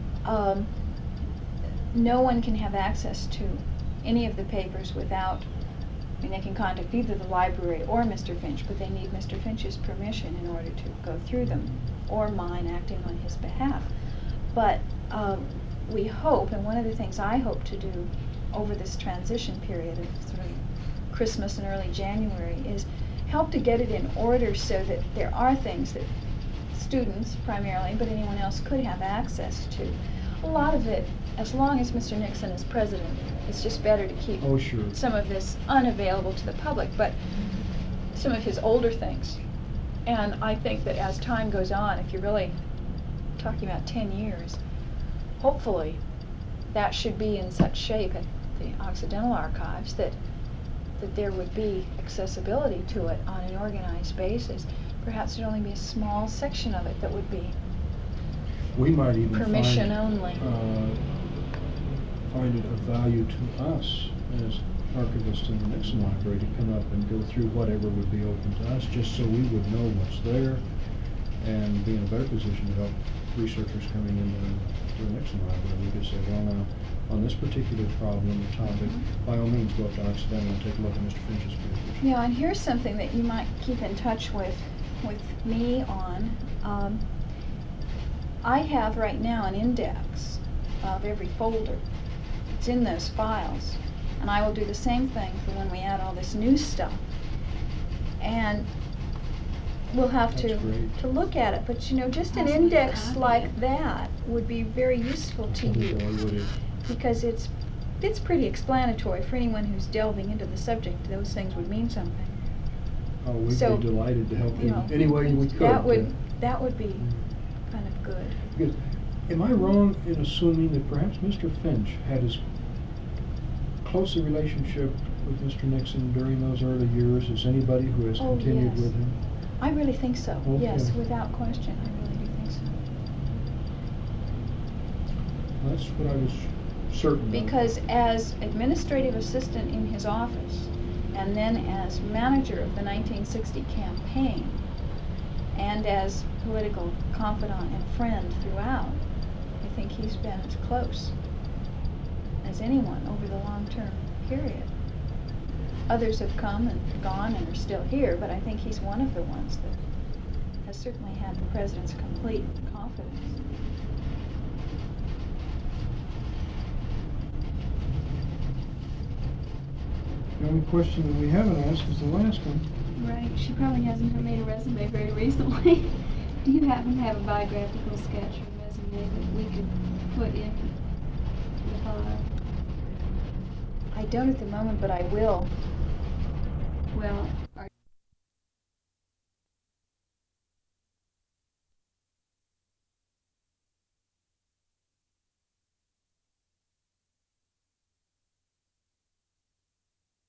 no one can have access to any of the papers without, I mean, they can contact either the library or Mr. Finch, but they need Mr. Finch's permission in order to go through them, or mine acting on his behalf. But we hope, and one of the things I hope to do over this transition period of sort of Christmas and early January, is help to get it in order so that there are things that students primarily, but anyone else could have access to. A lot of it, as long as Mr. Nixon is president, it's just better to keep some of this unavailable to the public, but some of his older things. And I think that as time goes on, if you're really talking about 10 years, hopefully that should be in such shape at the Occidental Archives that there would be accessibility to it on an organized basis. Perhaps there'd only be a small section of it that would be we might even permission find, only. Find it of value to us as archivists in the Nixon Library to come up and go through whatever would be open to us, just so we would know what's there and be in a better position to help researchers coming into the Nixon Library. We could say, well, now, on this particular problem or topic, by all means, go up to Occidental and take a look at Mr. Finch's papers. Yeah, and here's something that you might keep in touch with me on. I have right now an index of every folder. It's in those files. And I will do the same thing for when we add all this new stuff. And we'll have That's to great. look at it. But you know, just an Possibly index copy like it. that would be very useful to Oh, you, boy, would it. because it's pretty explanatory for anyone who's delving into the subject. Those things would mean something. Oh, we'd So, be delighted to help you you know, any way we could. That would be Mm. kind of good. Because, am I wrong in assuming that perhaps Mr. Finch had as close a relationship with Mr. Nixon during those early years as anybody who has Oh, continued yes. with him? I really think so. Yes, Okay. without question, I really do think so. That's what I was certain of. Because as administrative assistant in his office, and then as manager of the 1960 campaign, and as political confidant and friend throughout, I think he's been as close as anyone over the long-term period. Others have come and gone and are still here, but I think he's one of the ones that has certainly had the president's complete confidence. The only question that we haven't asked is the last one. Right, she probably hasn't made a resume very recently. Do you happen to have a biographical sketch or resume that we could put in the file? I don't at the moment, but I will. Well, are